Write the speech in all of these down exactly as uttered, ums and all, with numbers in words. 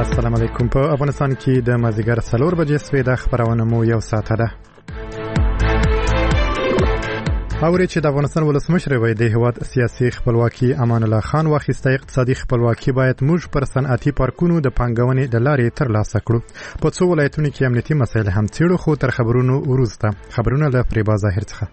السلام علیکم. په افغانستان کې د مازیګر څلور بجې سوې د خبرونه مو یو ساعت ده. اوري چې د افغانستان ولسمشر وایي د هیواد سیاسي خپلواکي امان الله خان واخیسته، اقتصادي خپلواکي باید موږ پر صنعتي پارکونو د پانګونې د لارې ترلاسه کړو. په څو ولایتونو کې امنیتي مسایل هم څیړو، خو تر خبرونو وروسته خبرونه له فریبا ظاهر څخه.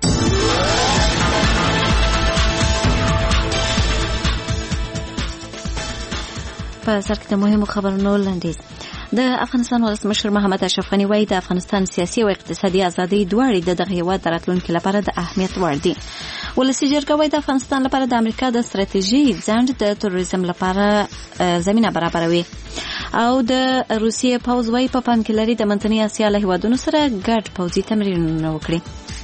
په سر کې د مهمو خبرونو لنډیز. د افغانستان ولسمشر محمد اشرف غني وایي د افغانستان سیاسي او اقتصادي ازادي دواړې د دغه هیواد د راتلونکي لپاره د اهمیت وړ دي. ولسي جرګه وایي د افغانستان لپاره د امریکا د ستراتیژي ځنډ د تروریزم لپاره زمينه برابروي. او د روسیې پوځ وایي په پام کې لري د منځنۍ اسیا له هیوادونو سره ګډ پوځي تمرینونه وکړي.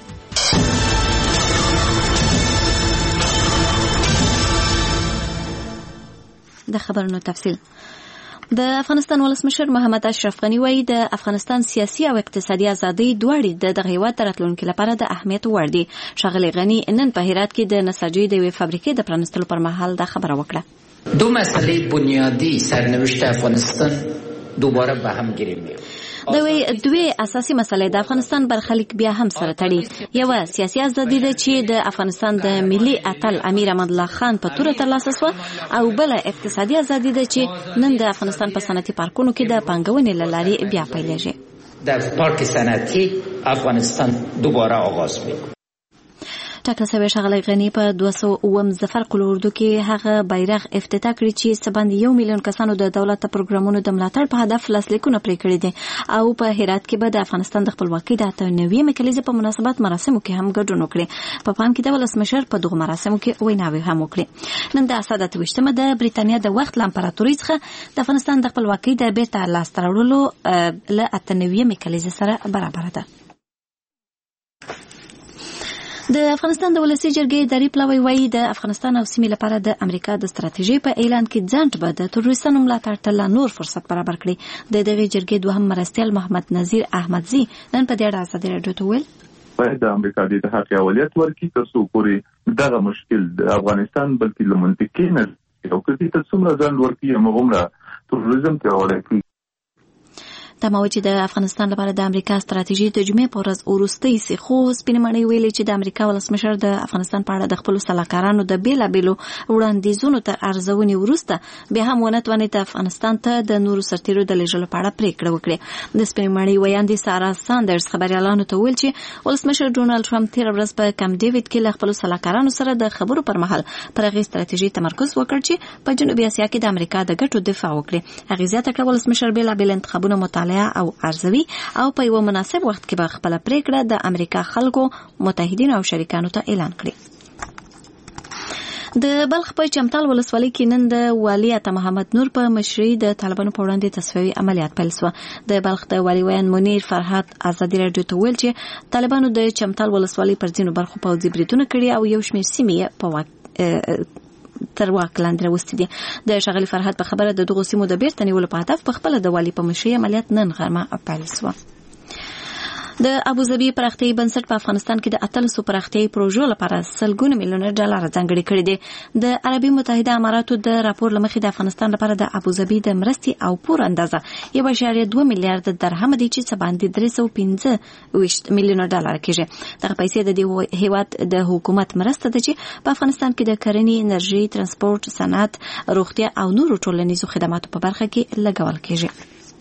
د خبرونو تفصیل. د افغانستان ولسمشر محمد اشرف غني وایي د افغانستان سیاسي او اقتصادي ازادي دواړې د دغه هیواد د راتلونکي لپاره د اهمیت وړ دي. ښاغلی غني نن په هرات کې د نساجۍ د یوې فابریکې د پرانیستلو پر مهال دا خبره وکړه. دو مسئله بنیادی سرنوشت افغانستان دوباره به هم گره میاد. دوی دوی اساسي مسله د افغانستان برخلیک بیا هم سره تړي. یو سیاسي ازادي ده چې د افغانستان د ملي اتل امیر امان الله خان په تور ترلاسه شو، او بل اقتصادي ازادي ده چې نن د افغانستان په صنعتي پارکونو کې د پانګونې لارې بیا پیلېږي. در پارک صنعتی افغانستان دوباره آغاز میکنه. ټاکل شوی ښاغلی غني په دوه سوه اووم ظفر قل اردو کې هغه بیرغ افتتاح کړی چې څه باندې یو میلیون کسانو د دولت پروګرامونو د ملاتړ په هدف لاسلیکونه پرې کړي دي. او په هرات کې به د افغانستان د خپلواکۍ د اته نوي کلیزې په مناسبت مراسمو کې هم ګډون وکړي. په پام کې د ولسمشر په دغه مراسمو کې ویناوې هم وکړي. نن د اسد اته ویشتمه د بریتانیا د وخت له امپراتورۍ څخه د افغانستان د خپلواکۍ د بیرته لاسته راوړلو له اته نوي کلیزې سره برابر ده. د افغانستان د ولسي جرګې اداري پلاوی وایي د افغانستان او سیمې لپاره د امریکا د ستراتیژۍ په اعلان کې ځنډ به د تروریستانو ملاتړ ته لا نور فرصت برابر کړي. د دغه جرګې دوهم مرستیال محمد نذیر احمدزي نن په دې اړه ازادي راډیو ته وویل باید د امریکا د اتحاد اولویت ورکړي ترڅو پورې دغه مشکل د افغانستان بلکې له منطقي نه او کله چې څومره ځان ورکړي هغومره تروریزم پیاوړی کړي. دا مو چې د افغانستان لپاره د امریکا ستراتیژي د جمعې په ورځ وروستۍ سي، خو سپینمنۍ ویلي چې د امریکا ولسمشر د افغانستان په اړه د خپل سلاکارانو د بیلابیلو وړاندیزونو تر ارزونې وروسته بیا هم ونه توانید افغانستان ته د نورو سرتیرو د لېږلو په اړه پریکړه وکړي. د سپینمنۍ ویاندې سارا ساندرز خبريالانو ته ویل چې ولسمشر ډونالد ټرمپ تیر ورځ په کم ډیوډ کې له خپل سلاکارانو سره د خبرو پر مهال پر هغه ستراتیژي تمرکز وکړ چې په جنوبي اسیا کې د امریکا د ګټو دفاع وکړي. هغه زیاته کړه ولسمشر بیلابیل انتخابونه مطالعه او ارزوي او په یو مناسب وخت کې به خپل پریکړه د امریکا خلکو، متحدینو او شریکانو ته اعلان کړي. د بلخ په چمتال ولسوالۍ کې نن د والي عطا محمد نور په مشرۍ د طالبانو په وړاندې تصفیوي عملیات پیل شو. د بلخ د والي ویان منیر فرحات ازادي راډیو ته ویل چې طالبانو د چمتال ولسوالۍ پر ځینو برخو پوځي بریدونه کړي او یو شمېر سیمې په واک تر واک لاندې راوستي دي. د ښاغلي فرحات په خبره د دغو سیمو د بیرته نیولو په هدف په خپله د والي په مشرۍ عملیات نن غرمه پیل شو. د ابوظبي پراختیایي بنسټ په افغانستان کې د اتلسو پراختیایي پروژو لپاره سلګونه میلیونه ډالر ځانګړي کړي دي. د عربي متحده اماراتو د راپور له مخې د افغانستان لپاره د ابوظبي د مرستې او پور اندازه یو اعشاریه دوه میلیارډ درهم دي چې څه باندې درې سوه پنځه ویشت میلیونه ډالر کېږي. دغه پیسې د دې هیواد د حکومت مرسته ده چې په افغانستان کې د کرنې، انرژي، ترانسپورت، صنعت، روغتیا او نورو ټولنیزو خدماتو په برخه کې لګول کېږي.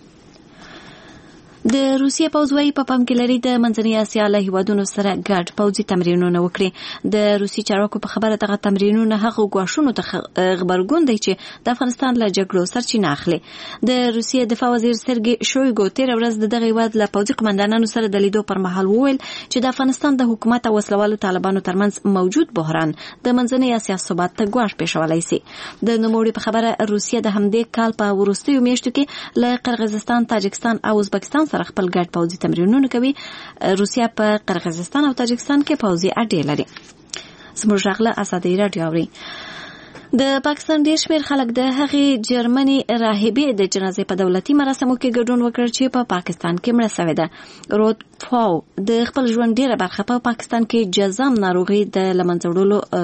د روسیې پوځ وايي په پام کې لري د منځنۍ اسیا له هیوادونو سره ګډ پوځي تمرینونه وکړي. د روسي چارواکو په خبره دغه تمرینونه هغه ګواښونو ته غبرګون دی چې د افغانستان له جګړو سرچینه اخلي. د روسیې دفاع وزیر سرګي شویګو تیر ورځ د دغه هیواد له پوځي قومندانانو سره د لیدو پر مهال وویل چې د افغانستان د حکومت او وسلوالو طالبانو ترمنځ موجود بحران د منځنۍ اسیا ثبات ته ګواښ پېښولی سي. د نوموړي په خبره روسیه د همدې کال په وروستیو میاشتو کې له قرغیزستان، تاجکستان او ازبکستان سره خپل ګډ پوځي تمرینونه کوي. روسیه په قرغیزستان او تاجکستان کې پوځي اډې لري. زموږ راغله ازادي راډیو اوري. د پاکستان ډیر شمېر خلک د هغې جرمني راهبې د جنازې په دولتي مراسمو کې ګډون وکړ چې په پاکستان کې مړه شوې ده. رود فاو د خپل ژوند ډیره برخه په پاکستان کې جزام ناروغي د له منځه وړلو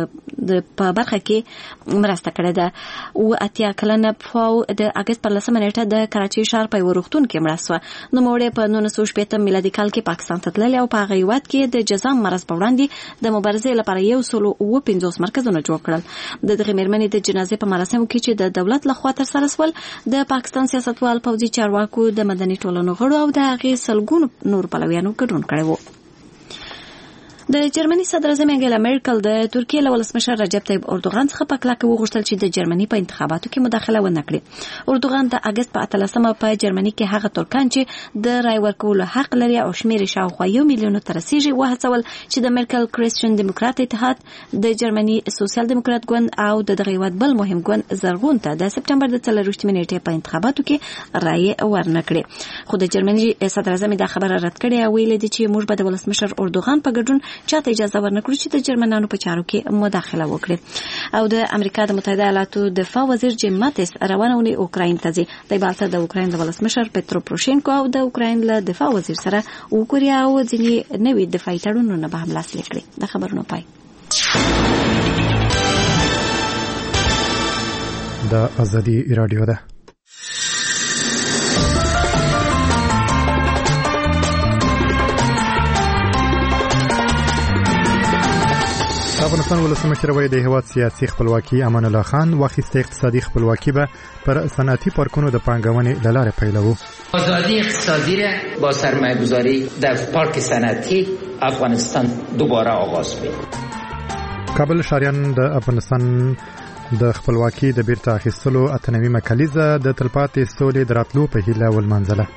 په برخه کې مرسته کړې ده. او اتیا کلنه فاو د اگست پر لسمه نیټه د کراچي ښار په ورختون کې مړه شوه. نو موړې په نولس سوه شپږ میلادي کال کې پاکستان ته تللې او په هغه هیواد کې د جزام مرض په وړاندې د مبارزې لپاره یو سل او پنځوس مرکزونه جوړ کړل. د دغه مېرمنې د جنازې په مراسمو کې چې د دولت لخوا ترسره شول د پاکستان سیاستوال، پوځي چارواکو، د مدني ټولنو غړو او د هغې سلګونو نور پلویانو ګډون کړی و. د جرمني صدر اعظم انګلا میرکل د ترکیې له ولسمشر رجب طیب اردوغان څخه په کلکه وغوښتل چې د جرمني په انتخاباتو کې مداخله ونه کړي. اردوغان د اگست په اتلسمه په جرمني کې هغه ترکان چې د رای ورکولو حق لري او شمیر شاوخوا یو میلیون ته رسیږي وهڅول چې د میرکل کریسچن دیموکرات اتحاد، د جرمني سوسیال دیموکرات ګوند او د دغه هیواد بل مهم ګوند زرغون ته د سپټمبر د څلرویشتمې نیټې په انتخاباتو کې رای ورنکړي. خو د جرمني صدر اعظم دا خبره رد کړې او ویلي دي چې موږ به د ولسمشر اردوغان په ګډون چاته اجازه ورنکړو چې د جرمنانو په چارو کې مداخله وکړي. او د امریکا د متحده ایالاتو دفاع وزیر جیم ماتیس روانه اونۍ اوکراین ته ځي. دی به هلته د اوکراین د ولسمشر پترو پروشینکو او د اوکراین له دفاع وزیر سره وګوري او ځینې نوي دفاعي تړونونه به هم لاسلیک کړي. د خبرونو پای. د ازادي رادیو ده. افغانستان ولسمشر وایي د هیواد سیاسي خپلواکي امان الله خان واخیسته اقتصادي خپلواکي به پر صنعتي پارکونو د پانګونې له لارې پیلوو. آزادی اقتصادی را با سرمایه گذاری در پارک صنعتی افغانستان دوباره آغاز شد. کابل شهریان د افغانستان د خپلواکي د بیرته اخیستلو اتنوي مکالیزه د تلپاتې سولې د راتلو په هیله ولمانځله.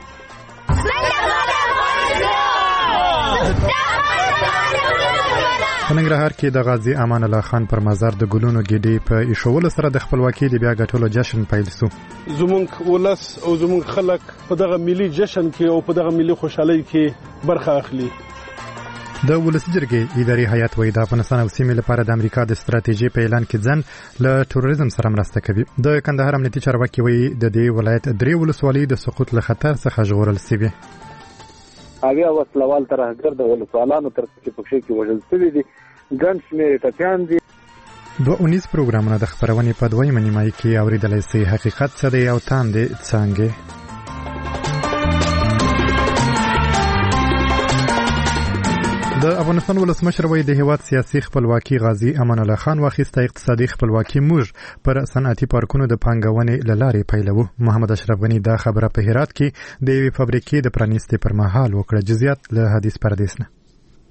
په ننګرهار کې د غازی امان الله خان پر مزار د ګلونو ګډې په ایښولو سره د خپلواکۍ د بیا ګټلو جشن پیل شو. زمونږ ولس او زمونږ خلک په دغه ملي جشن کې او په دغه ملي خوشحالۍ کې برخه اخلي. د ولسي جرګې اداري هیئت وایي د افغانستان او سیمې لپاره د امریکا د ستراتیژۍ په اعلان کې ځن له تروریزم سره مرسته کوي. د کندهار امنیتي چارواکي وایي د دې ولایت درې ولسوالۍ د سقوط له خطر څخه ژغورل شوي. هغه وسلوال ترهګر د ولسوالانو تر څنګ په شي کې وژل شوی دي. ګڼ شمېر ټپیان دي. دوه اونیز پروګرامونه د خبرونې په دویمه نیمایي کې اورېدلی سي. حقیقت څه دی او تاندې څانګې. د افغانستان ولسمشر وایي د هیواد سیاسي خپلواکي غازی امان الله خان واخیسته اقتصادي خپلواکي موږ پر صنعتي پارکونو د پانګونې له لارې پیلوو. محمد اشرف غني دا خبره په هرات کې د یوې فابریکې د پرانیستې پر مهال وکړه. جزئیات له حدیث پردیس نه.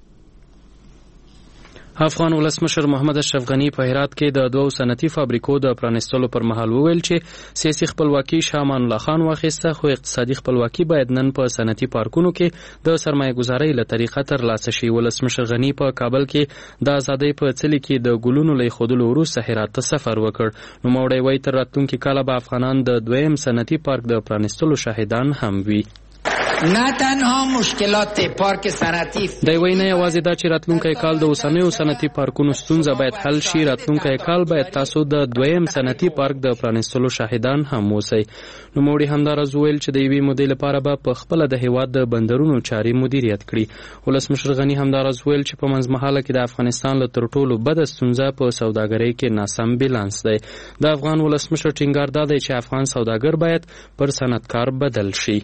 افغان ولسمشر محمد اشرف غني په هرات کې د دوو صنعتي فابریکو د پرانیستلو پر مهال وویل چې سیاسي خپلواکي شاه امان الله خان واخیسته، خو اقتصادي خپلواکي باید نن په صنعتي پارکونو کې د سرمایه ګذارۍ له طریقه ترلاسه شي. ولسمشر غني په کابل کې د ازادۍ په څلي کې د ګلونو له ایښودلو وروسته هرات ته سفر وکړ. نوموړی وایي تر راتلونکي کاله به افغانان د دویم صنعتي پارک د پرانیستلو شاهدان هم وي. نه تنها مشکلات پارک صنعتی دی وایي نه یوازې دا چې راتلونکی کال د اوسنیو صنعتي پارکونو ستونزه باید حل شي، راتلونکی کال باید تاسو د دویم صنعتي پارک د پرانیستلو شاهدان هم اوسئ. نوموړي همداراز وویل چې د یوې مودې لپاره به په خپله د هیواد د بندرونو چارې مدیریت کړي. ولسمشر غني همداراز وویل چې په منځمهاله کې د افغانستان له تر ټولو بده ستونزه په سوداګرۍ کې ناسم بیلانس دی. د افغان ولسمشر ټینګار دا دی چې افغان سوداګر باید پر صنعتکار بدل شي.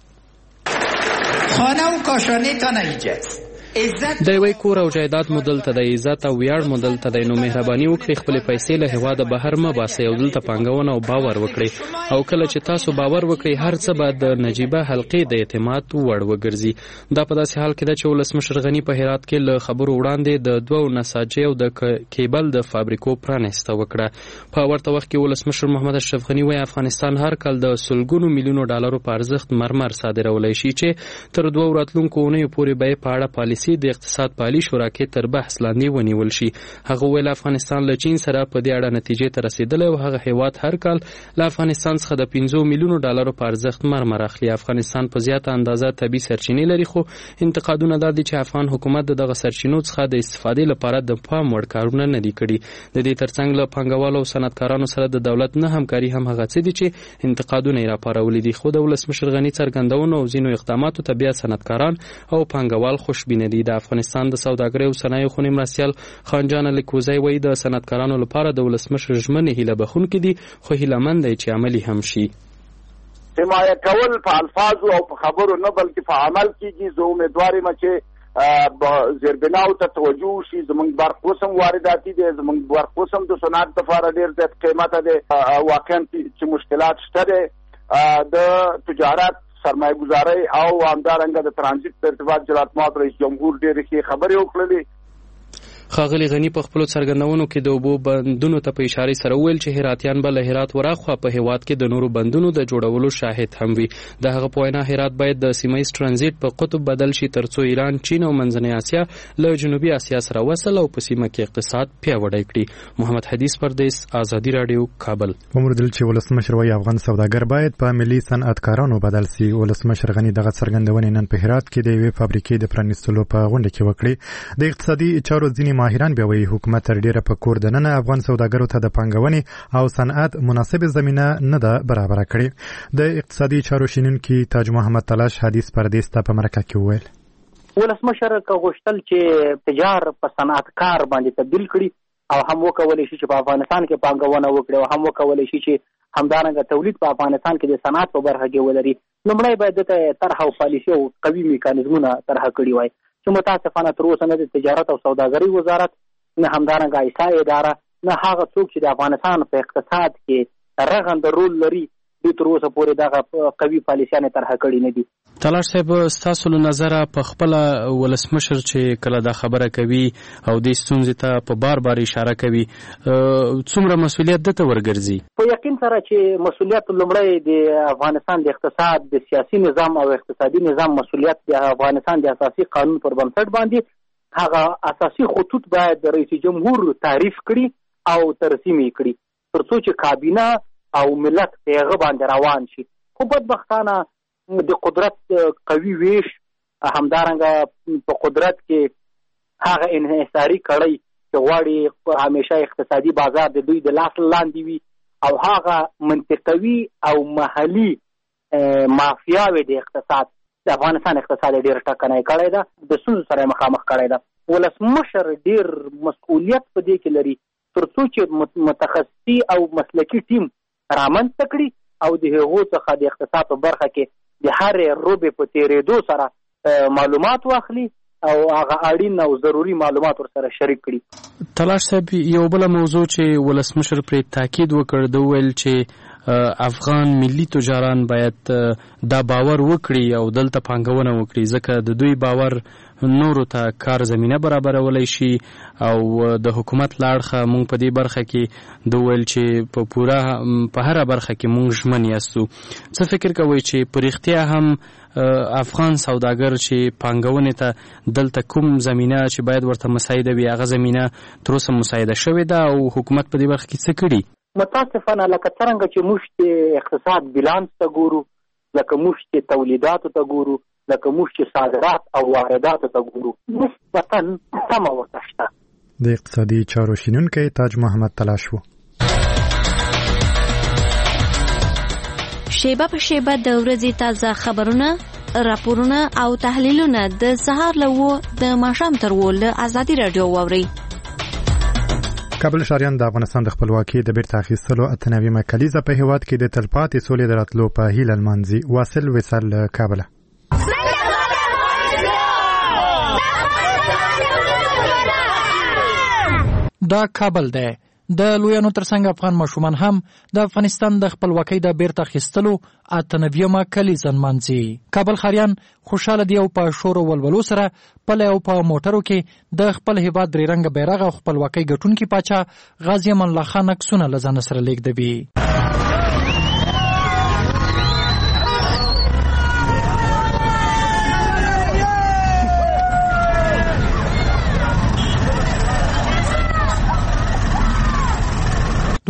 خانه و کاشانه تا نهیجست دی وایي کور او جایداد مو دلته دی، عزت او ویاړ مو دلته دی، نو مهرباني وکړئ خپلې پیسې له هېواده بهر مه باسئ او دلته پانګونه او باور وکړئ. او کله چې تاسو باور وکړئ هر څه به د نجیبه حلقې د اعتماد وړ وګرځي. دا په داسې حال کې ده چې ولسمشر غني په هرات کې له خبرو وړاندې د دوو نساجۍ او د کیبل د فابریکو پرانیسته وکړه. په ورته وخت کې ولسمشر محمد اشرف غني وایي افغانستان هر کال د سلګونو میلیونو ډالرو په ارزښت مرمر صادرولی شي چې تر دوو راتلونکو اونیو پورې به یې په اړه پالیسي د اقتصاد پالي شورا کې تر بحث لاندې ونیول شي. هغه ویل افغانستان له چین سره په دې اړه نتیجې ته رسیدلی او هغه هیواد هر کال له افغانستان څخه د پنځو میلیونو ډالرو په ارزښت مرمر اخلي. افغانستان په زیاته اندازه طبیعي سرچینې لري، خو انتقادونه دا دي چې افغان حکومت د دغه سرچینو څخه د استفادې لپاره د پام وړ کارونه نه دي کړي. د دې ترڅنګ له پانګوالو او صنعتکارانو سره د دولت نه همکاري هم هغه څه دي چې انتقادونه یې راپارولي دي. خو د ولسمشر غني څرګندونو او ځینو اقداماتو ته بیا صنعتکاران او پانګوال خوشبینه دي. د افغانستان د سوداګرۍ او صنایعو خونې مرستیال خانجان لیکوزی وایي د صنعتکارانو لپاره د ولسمشر ژمنې هیله بخښونکې دي، خو هیلهمند دی چې عملي هم شي. حمایه کول په الفاظو او په خبرو نه بلکې په عمل کېږي. زه امیدوار یم چې زیربناو ته توجه وشي. زموږ برق اوس هم وارداتي دی، زموږ برق اوس هم د صنعت لپاره ډېر زیات قیمته دی. واقعا چې مشکلات شته دی د تجارت، سرمایه گذاري او همدارنګه د ترانزیت په ارتباط جلات مات رئیس جمهور ډېرې ښې خبرې وکړلې. ښاغلي غني په خپلو څرګندونو کې د اوبو بندونو ته په اشارې سره وویل چې هراتیان به له هرات وراخوا په هیواد کې د نورو بندونو د جوړولو شاهد هم وي. د هغه په وینا هرات باید د سیمه ایز ترانزیت په قطب بدل شي ترڅو ایران، چین او منځنۍ اسیا له جنوبي اسیا سره وصل او په سیمه کې اقتصاد پیاوړی کړي. محمد حدیث پردیس، آزادي رادیو، کابل. ومردل چې ولسمشر وایي افغان سوداګر باید په ملي صنعتکارانو بدل سي. ولسمشر غني دغه څرګندونې نن په هرات کې د یوې فابریکې د پرانیستلو په غونډه کې وکړې. د اقتصادي چارو ځینې ماهران بیا وایي حکومت تر ډیره په کور دننه افغان سوداګرو ته د پانګونې او صنعت مناسب زمینه نه ده برابر کړې. د اقتصادي چارو شینونکي تاج محمد تلاش حدیث پردیس ته په مرکه کې وویل ولسمشر کوغشتل چې تجار په صنعتکار باندې تبدیل کړي او هم وکولای شي چې په افغانستان کې پانګونه وکړي او هم وکولای شي چې همدارنګه تولید په افغانستان کې د صنعت په برخه کې ولري. لومړی باید د طرح او پالیسي او قوي میکانیزمونه طرح کړي وای چې متاسفانه تر اوسه نه د تجارت او سوداګرۍ وزارت، نه همدارنګه ایسا اداره، نه هغه څوک چې د افغانستان په اقتصاد کې رغنده رول لري دوی تر اوسه پورې دغه قوي پالیسیانې طرحه کړي نه دي. تلاش صاحب، ستاسو له نظره په خپله ولسمشر چې کله دا خبره کوي او دې ستونزې ته په بار بار اشاره کوي، څومره مسؤلیت دته ورګرځي؟ په یقین سره چې مسؤلیت لومړی د افغانستان د اقتصاد، د سیاسي نظام او اقتصادي نظام مسؤلیت د افغانستان د اساسي قانون پر بنسټ باندې هغه اساسي خطوط باید د رئیس جمهور تعریف کړي او ترسیم کړي ترڅو چې کابینه او ملت په هغه باندې روان شي. خو بدبختانه د قدرت قوي ویش، همدارنګه په قدرت کې هغه انحصاري کړۍ چې غواړي همیشه اقتصادي بازار د دوی د لاس لاندې وي او هغه منطقوي او محلي مافیاوې د اقتصاد د افغانستان اقتصاد ډېر ټکنی کړی ده، د ستونزو سره مخامخ کړی ده. ولسمشر ډېر مسؤلیت په دې کې لري ترڅو چې متخصصي او مسلکي ټیم رامنځته کړي او د هغو څخه د اقتصاد په برخه کې د هرې روبې په تېرېدو سره معلومات واخلي او هغه اړین او ضروري معلومات ورسره شریک کړي. تلاش صاحب، یو بله موضوع چې ولسمشر پرې تاکید وکړ د ویل چې افغان ملي تجاران باید دا باور وکړي او دلته پانګونه وکړي ځکه د دوی باور نورو ته کار زمینه برابرولای شي او د حکومت لاړخه مونږ په دې برخه کې د ویل چې په پوره په هره برخه کې مونږ ژمن یاستو. څه فکر کوئ چې په رښتیا هم افغان سوداګر چې پانګونې ته دلته کوم زمینه چې باید ورته مساعده وي هغه زمینه تر اوسه مساعده شوې ده او حکومت په دې برخه کې څه کړي؟ متاسفانه لکه څرنګه چې موږ د اقتصاد بیلانس ته ګورو، لکه موږ چې تولیداتو ته ګورو، لکه موږ چې صادرات او وارداتو ته ګورو، نسبتاً سمه ورته شته. د اقتصادي چارو شینونکی تاج محمد تلاش و. شیبه په شیبه د ورځې تازه خبرونه، راپورونه او تحلیلونه د سهار له وو د ماښام تر وو له آزادي رادیو واورئ. کابل ښاریان د افغانستان د خپلواکۍ د بیرته اخیستلو اته نویمه کلیزه په هیواد کې د تلپاتې سولې د راتلو په هیله لمانځي. واصل وصال له کابله. دا کابل دی. د لویانو ترڅنګ افغان ماشومان هم د افغانستان د خپلواکۍ د بیرته اخیستلو اته نویمه کلیزه لمانځي. کابل ښاریان خوشاله دي او په شور او ولولو سره پلی او په موټرو کې د خپل هیواد درې رنګه بیرغ او خپلواکۍ ګټونکي پاچا غازي امان الله خان عکسونه له ځانه سره لیږدوي.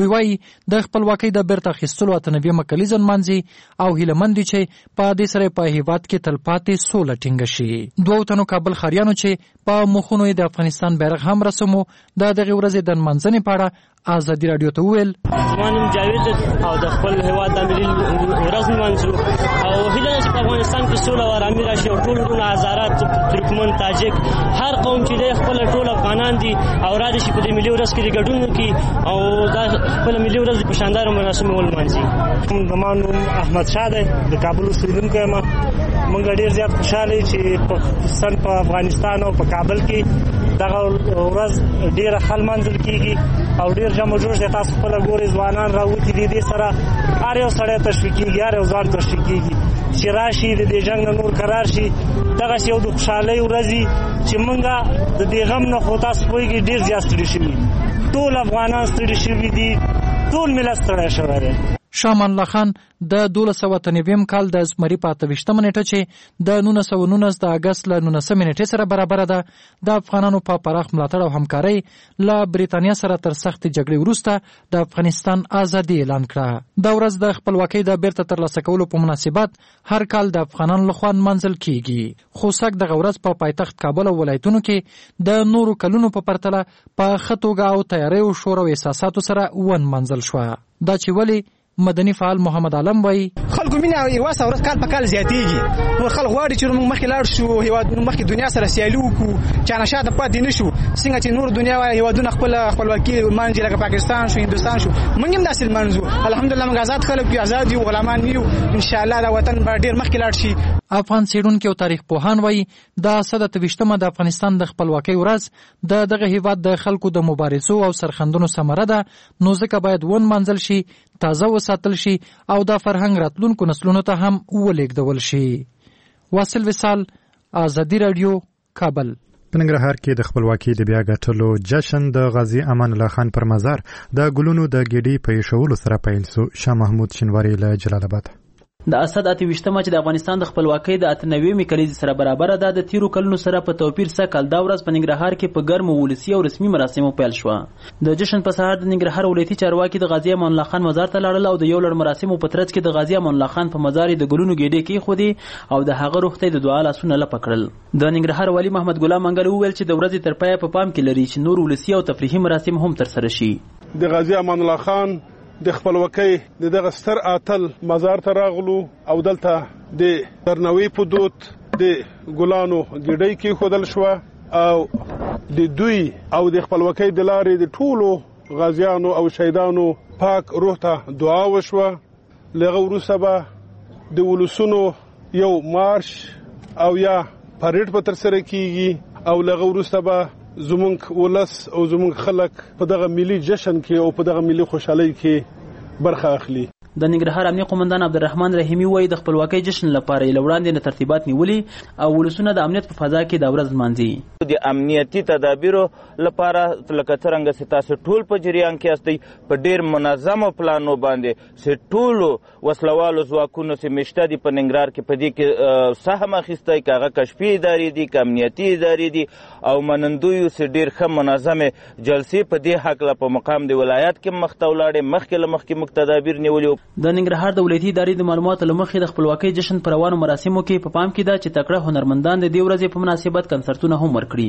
دوی وایي د خپلواکۍ د بیرته اخیستلو اته نوي کلیزه نمانځي او هیلهمند دي چې په دې سره په هیواد کې تلپاتې سوله ټینګه شي. دوو تنو کابل ښاریانو چې په مخونو د افغانستان بیرغ هم رسمو د دغې ورځې د نمانځنې په اړه ازادي راډیو ته وویل زما نوم جاوید او د خپل هیواد د ملي ورځ نمانځو او هیله ده چې په افغانستان کې سوله او ارامي راشي او ټول ورونه هزارات ترکمن تاجک هر قوم چې دی خپل ټول افغانان دي او را دي چې په دې ملي ورځ کې ګډون وکړي او دا خپل ملي ورځ په شاندار مراسمو ولمانځي. زما نوم احمد شاه دی د کابل اوسېدونکی یم. موږ ډېر زیات خوشحاله چې خصوصا په افغانستان او په کابل کې دغه ورځ ډېره ښه لمانځل کېږي او ډېر جمع جوش دی. تاسو خپله ګورئ ځوانان راوتي دي دې سره هر یو سړی تشویق کېږي هر یو ځوان تشویق کېږي چې راشي د دې جنګ نه نور قرار شي. دغسې یو د خوشحالۍ ورځ چې موږ د دې غم نه خو تاسو پوهېږئ ډېر زیات ستړي شوي ټول افغانان ستړي شوي دي ټول ملت ستړی شوی دی. شاه امان الله خان د دولس سوه اته نوي کال د زمري په اته ویشتمه نیټه چې د نولس سوه نولس د اګست له نولسمې نیټې سره برابره ده د افغانانو په پراخ ملاتړ او همکارۍ له برېټانیا سره تر سختې جګړې وروسته د افغانستان ازادي اعلان کړه. دا ورځ د خپلواکۍ د بیرته ترلاسه کولو په مناسبت هر کال د افغانانو لخوا نمانځل کیږي. خو سږ دغه ورځ په پایتخت کابل او ولایتونو کې د نورو کلونو په پرتله په ښه توګه او تیاریو شور او احساساتو سره ونمانځل شوه. دا چې ولې مدني فعال محمد عالم وایي خلکو مینه یوه سوه ورځ کال په کال زیاتېږي. نو خلک غواړي چې موږ مخکې لاړ شو هېواد مخکې دنیا سره سیالي وکړو چا نه شاته پاتې نه شو څنګه چې نور دنیا هېوادونه خپله خپلواکي لمانځي لکه پاکستان شو هندوستان شو موږ هم داسې لمانځو. الحمدلله موږ آزاد خلک یو آزاد یو غلامان نه یو. انشاءالله دا وطن به ډېر مخکې لاړ شي. افغان څېړونکي او تاریخ پوهان وایي دا سد اته ویشتمه د افغانستان د خپلواکۍ ورځ د دغه هېواد د خلکو د مبارزو او سرښندنو ثمره ده نو ځکه باید ونمانځل شي تازه وساتل شي او دا فرهنګ راتلونکو نسلونو ته هم ولېږدول شي. واصل وصال ازادي راډیو کابل. په ننګرهار کې د خپلواکۍ د بیا ګټلو جشن د غازي امان الله خان پر مزار د ګلونو د ګېډۍ په ایښولو سره پیل شو. شاه محمود شینواري له جلال آباد. د اسد اته ویشتمه چې د افغانستان د خپلواکۍ د اته نوي کلیزې سره برابره ده د تیرو کلونو سره په توپیر سکل دا ورځ په ننګرهار کې په ګرمو ولسي او رسمي مراسمو پیل شوه. د جشن په سهار د ننګرهار ولایتي چارواکي د غازي امان الله خان مزار ته لاړل او د یو لړ مراسمو په ترڅ کې د غازي امان الله خان په مزار د ګلونو ګېډې کېښودې او د هغه روح ته د دعا لاسونه لپه کړل. د ننګرهار والي محمد ګلام منګل وویل چې د ورځې تر پایه په پام کې لري چې نور ولسي او تفریحي مراسم هم ترسره شي. د غازي امان الله خان د خپلواکۍ د دغه ستر اتل مزار ته راغلو او دلته د درناوي په دود د ګلانو ګېډۍ کېښودل شوه او د دوی او د خپلواکۍ د لارې د ټولو غازیانو او شهیدانو پاک روح ته دعا وشوه. له هغه وروسته به د ولسونو یو مارش او یا پریډ به ترسره کیږي او له هغه وروسته به زمونږ ولس او زمونږ خلک په دغه ملي جشن کې او په دغه ملي خوشحالۍ کې برخه اخلي. د ننګرهار امنیه قومندان عبدالرحمن رحیمي وایي د خپلواکۍ جشن لپاره یې له وړاندې نه ترتیبات نیولي او ولسونه د امنیت په فضا کې دا ورځ لمانځي. د امنیتي تدابیرو لپاره لکه څرنګه چې تاسو ټول په جریان کې یاستئ په ډېر منظمو پلانو باندې چې ټولو وسلوالو ځواکونو چې مشته دي په ننګرهار کې په دې کې سهم اخیستی که هغه کشفي ادارې دي که امنیتي ادارې دي او منندویو چې ډېر ښه منظمې جلسې په دې هکله په مقام د ولایت کې مخ ته ولاړې مخکې له مخکې موږ تدابیر نیولي. د ننګرهار د ولایتي ادارې د معلوماتو له مخې د خپلواکۍ جشن په روانو مراسمو کې په پام کې ده چې تکړه هنرمندان د دې ورځې په مناسبت کنسرتونه هم ورکړي.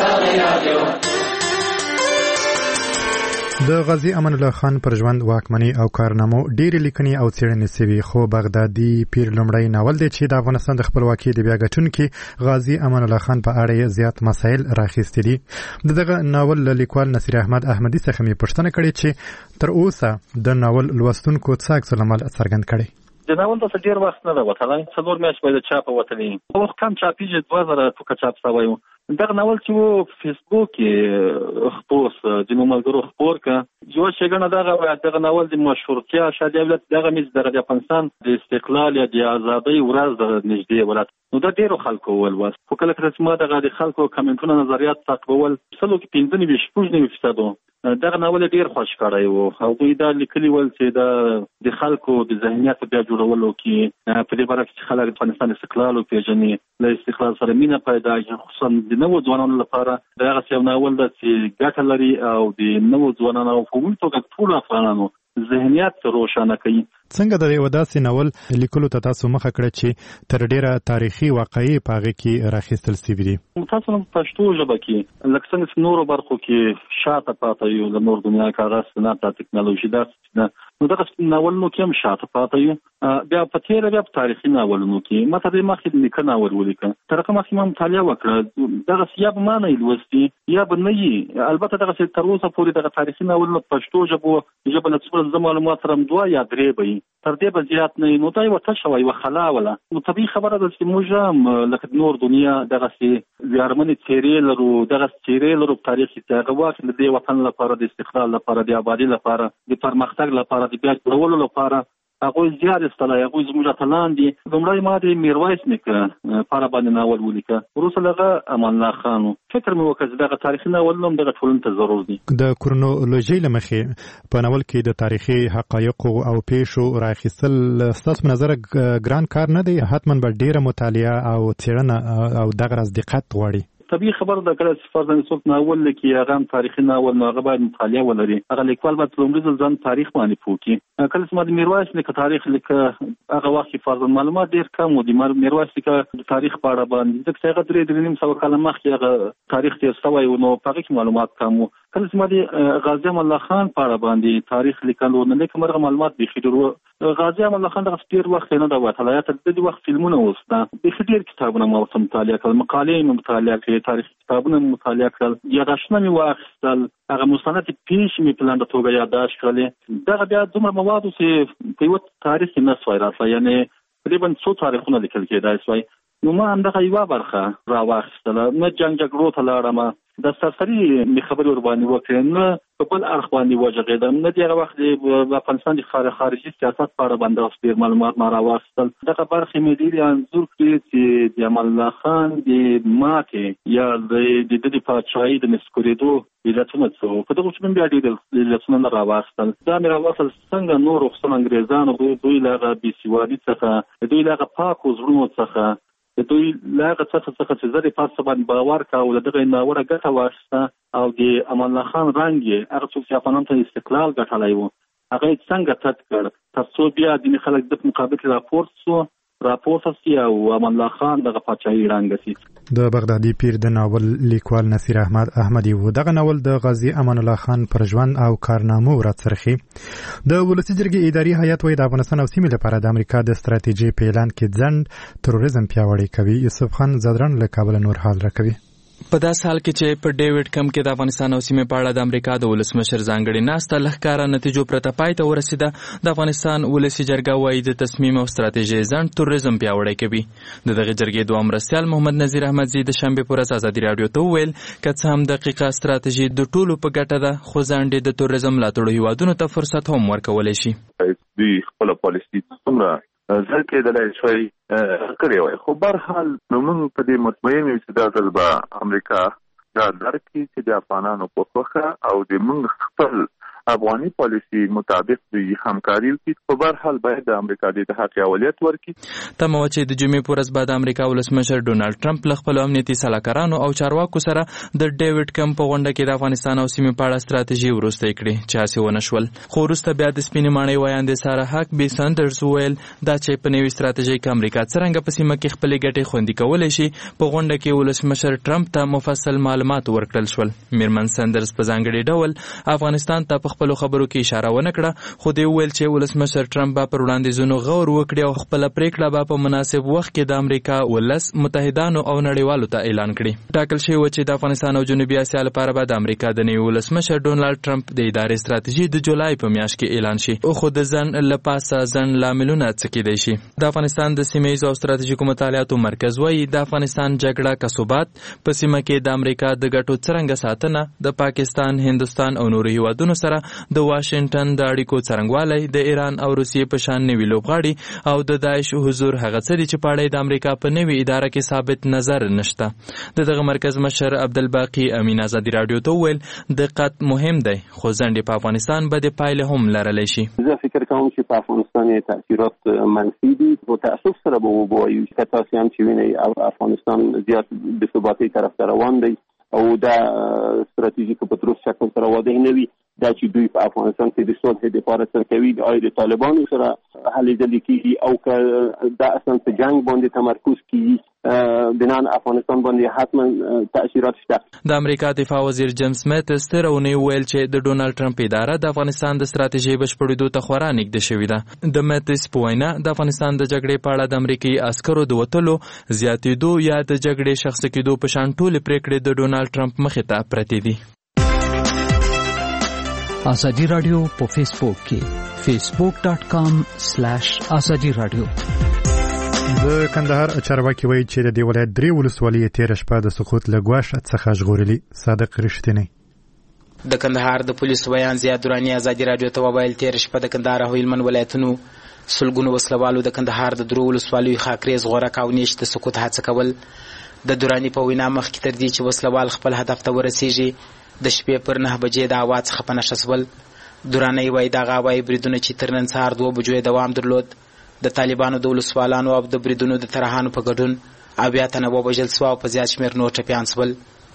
د غازي امان الله خان پر ژوند واکمنۍ او کارنامو ډېرې لیکنې او څېړنې سوي خو بغدادي پیر لومړی ناول دی چې د افغانستان د خپلواکۍ د بیا ګټونکي غازي امان الله خان په اړه زیات مسایل راخیستي دي. د دغه ناول له لیکوال نصیر احمد احمدي څخه مې پوښتنه کړې چې تر اوسه د ناول لوستونکو څه عکس العمل څرګند کړی. د ناول داسې ډېر وخت نه ده وتلی څلور میاشتې به د چاپه وتلی خو کم چاپېږي دوه زره ټوکه چاپ شوی و. دغه ناول چې و فیسبوک کې خپور سه ځینو ملګرو خپور که یوه ښېګڼه دغه وه دغه ناول د مشهورتیا شاید دولت دغه مې دغه د افغانستان د استقلال یا د ازادۍ ورځ د نږدې ولایت نو دا ډېرو خلکو ولوست خو کله کله چې ما دغه د خلکو کمنټونه نظریات تعقیبول سلو کې پنځه نوي شپږ نوي فیصدو دغه ناول ډیر خوښ کړی وو. هغوی دا لیکلي ول چې د د خلکو د ذهنیت بیا جوړولو کې په دې باره کې چې خلک د افغانستان استقلال وپېژني، له استقلال سره مینه پیدا کړي، خصوصا د نوو ځوانانو لپاره دا هغسې یو ناول ده چې ګټه لري او د نوو ځوانانو او په عمومي توګه ټولو افغانانو ذهنیت روښانه کوي. څنګه د یو داسې ناول لیکلو ته تاسو مخه کړه چې تر ډیره تاریخي واقعي په هغې کې راخیستل سوي دي؟ تاسو په پښتو ژبه کې لکه څنګه چې نورو برخو کې شاته پاته یو، د نور دنیا کاغذ صنعت او ټکنالوژي داسې نه، نو دغه ناولونو کې هم شاته پاته یو. بیا په تېره بیا په تاریخي ناولونو کې ما تر دې مخکې لیکه ناول ولیکه، تر هغه مخکې ما مطالعه وکړه، دغسې یا به ما نه یې لوستي یا به نه یي. البته دغسې تر اوسه پورې دغه تاریخي ناولونه په پښتو ژبو ژبه له څومره زه معلومات سره دوه یا درې به یي، تر دې به زیات نه وي. نو دا یوه تشه وه، یوه خلا وله. نو طبیعي خبره ده چې موږ هم لکه نور دنیا دغسې ویاړمنې څېرې لرو، دغسې څېرې لرو په تاریخ کې چې هغه واقع د دې وطن لپاره، د استقلال لپاره، د آبادۍ لپاره، د پرمختګ لپاره، د بیا جوړولو لپاره هغوی زیار ایستلی، هغوی زموږ اتلان دي. لومړی ما د میرویس نیکه په اړه باندې ناول ولیکه، وروسته له هغه امان الله خان و. فکر مې وکړ چې دغه تاریخي ناولونه هم دغه ټولنې ته ضرور دي. د کرونولوژۍ له مخې په ناول کې د تاریخي حقایقو او پیښو راخیستل ستاسو په نظر ګران کار نه دی؟ حتما به ډیره مطالعه او څېړنه او دغه راز دقت غواړي. طبیعي خبره ده کله چې فرضاً څوک ناول لیکي هغه هم تاریخي ناول، نو هغه باید مطالعه ولري. هغه لیکوال باید لومړي ځل ځان تاریخ باندې پوه کړي. کله چې ما د میرویس نیکه تاریخ لیکه هغه وخت کې فرضاً معلومات ډېر کم و د میرویس نیکه د تاریخ په اړه باندې، ځکه چې هغه درې درې نیم سوه کاله مخکې هغه تاریخ تېر سوی و، نو په هغې کې معلومات کم و. کله چې ما د غازي امان الله خان په اړه باندې تاریخ لیکلو، نو لیکم هغه معلومات بیخي ډېر و. غازي امان الله خان دغسې ډېر وخت یې نه ده وتلی، یا تر دې وخت فلمونه اوس ده، بیخي ډېر کتابونه ما ورته مطالعه کړل، مقالې مې مطالعه کړې، تاریخي کتابونه مې مطالعه کړل، یاداشتونه مې واخیستل، هغه مستندې پیښې مې په لنډه توګه یاداشت کړلې. دغه بیا دومره مواد و چې په یوه تاریخ کې نه سوی راتلی، یعنې په دې باندې څو تاریخونه لیکل کېدای سوی. نو ما همدغه یوه برخه راواخیستله، نه جنګ جګړو ته لاړم، د سرسري مې خبرې ورباندې وکړې، نه په بل اړخ باندې وغږېدم، نه د هغه وخت د افغانستان د خارجي سیاست په اړه باندې اوس ډېر معلومات ما راواخیستل. دغه برخې مې ډېرې انځور کړې چې د امان الله خان د ماتې یا د ده د پاچاهۍ د نسکورېدو علتونه څه وو. په دغو کې مې بیا ډېر علتونه نه راواخیستل. دا مې راواخیستل څنګه نور خصوصا انګرېزانو دوی له هغه بېسوادي څخه، دوی له هغه پاکو زړونو څخه، دوی له هغه څه څخه چې زه د پاسه باندې باور کاوه، له دغه ناوړه ګټه واخیسته، او د امان الله خان رنګ یې هغه څوک چې افغانانو ته استقلال ګټلی و هغه یې څنګه تد کړ، تر څو بیا ځینې خلک د په مقابل کې راپورته سو راپورته سي او امان الله خان دغه پاچاهي ړنګه سي. د بغدادي پیر د ناول لیکوال نصیر احمد احمدي و. دغه ناول د غازي امان الله خان پر ژوند او کارنامو راڅرخي. د ولسي جرګې اداري هیئت وايي د افغانستان او سیمې لپاره د امریکا د ستراتیژۍ په اعلان کې ځنډ تروریزم پیاوړی کوي. یوسف خان زدران له کابل نور حال راکوي. په داس حال کې چې په ډیوډ کم کې د افغانستان او سیمې په اړه د امریکا د ولسمشر ځانګړي ناسته لښکاره نتیجو پرته پای ته ورسېده. د افغانستان ولسي جرګه وایي د تصمیم او ستراتیژۍ ځنډ تروریزم پیاوړی کوي. د دغه جرګې دوه مرستیال محمد نظیر احمدزي د شنبې په ورځ ازادي راډیو ته وویل که څه هم دقیقه ستراتیژي د ټولو په ګټه ده، خو ځنډ د تروریزم ملاتړو هیوادونو ته فرصت هم ورکولی شي. دوی خپله پالیسي څومره ځل کېدلی شوی کړی وای، خو برحال نو موږ په دې مطمئن یو چې دا ځل به امریکا دا درک کړي چې د افغانانو په خوښه او د موږ خپل افغاني پالیسي مطابق دوی همکاري وکړي. په برحال باید د امریکا د اتحاد اولویت ورکړي. تمه وه چې د جمعې په ورځ به د امریکا ولسمشر ډونالډ ټرمپ له خپلو امنیتي سلاکارانو او چارواکو سره د ډیوډ کم په غونډه کې د افغانستان او سیمې په اړه ستراتیژي وروستی کړي، چې هسې ونه شول. خو وروسته بیا د سپینې ماڼۍ ویاندې سارا هاکبي سندرز وویل دا چې په نوي ستراتیژۍ کې امریکا څرنګه په سیمه کې خپلې ګټې خوندي کولی شي. په غونډه کې ولسمشر ټرمپ ته مفصل معلومات ورکړل شول. میرمن سندرز په ځانګړي ډول افغانستان ته په خپلو خبرو کې اشاره ونه کړه، خو دوی وویل چې ولسمشر ټرمپ به پر وړاندیزونو غور وکړي او خپله پریکړه به په مناسب وخت کې د امریکا ولس متحدانو او نړیوالو ته اعلان کړي. ټاکل شوي وه چې د افغانستان او جنوبي اسیا لپاره به د امریکا د نوي ولسمشر ډونالډ ټرمپ د ادارې ستراتیژي د جولای په میاشت کې اعلان شي. خو د ځنډ له پاسه ځنډ لاملونه څه کیدای شي؟ د افغانستان د سیمه ییزو او ستراتیژیکو مطالعاتو مرکز وایي د افغانستان جګړه که ثبات په سیمه کې د امریکا د ګټو څرنګه ساتنه د پاکستان، هندوستان او نورو هیوادونو سره د واشنگټن د اړیکو څرنګوالی د ایران او روسیې په شان نوي لوبغاړي او د داعش حضور هغه څه دي چې په اړه د امریکا په نوي اداره کې ثابت نظر نشته. د دغه مرکز مشر عبدالباقي امین ازادي راډیو ته وویل دقت مهم دی خو ځنډې په افغانستان به د پایلې هم لرلی شي. زه فکر کوم چې په افغانستان یې تاثیرات منفي دي. په تاسف سره به ووایو چې تاسو هم چې وینئ افغانستان زیات د ثباتۍ طرف ته روان دی او دا ستراتیژیک په تروس شکل سره واضح نه وي دا چې دوی په افغانستان کې د صلح لپاره څه کوي آیا د طالبانو سره هلې ځلې کېږي او که دا اصلا په جنګ باندې تمرکز کېږي بنان افغانستان باندې حتما تأثیرات شته. د امریکا دفاع وزیر جیمز میتس تېره اونۍ وویل چې د ډونالډ ټرمپ اداره د افغانستان د ستراتیژۍ بشپړېدو ته خورا نږدې شوې ده. د میتس په وینا د افغانستان د جګړې په اړه د امریکایي عسکرو د وتلو زیاتېدو یا د جګړې شخصي کېدو په شان ټولې پرېکړې د ډونالډ ټرمپ مخې ته پرتې دي. ازادي راډیو په فیسبوک کې فیسبوک ډاٹ کام سلیش ازادي راډیو. د کندهار چارواکي وایي چې د دې ولایت درې ولسوالۍ تېره شپه د سقوط له ګواښ څخه ژغورلي. صادق رښتینی د کندهار د پولیسو بیان زیاد دراني ازادي راډیو ته وویل تېره شپه د کندهار او هلمند ولایتونو سلګونو وسلوالو د کندهار د درو ولسوالیو خاکریز غورک او نیش د سقوط هڅه کول. د دراني په وینا مخکې تر دې چې وسلوال خپل هدف ته ورسیږي د شپې پر نه بجې د هوا څخه په نښه شول. دراني وایي دغه هوایي بریدونه چې تر نن سهار دوه بجو دوام درلود د طالبانو د ولسوالانو او د بریدونو د ترهانو په ګډون اویا تنه ووژل سوه او په زیات شمېر نور ټپیان شول.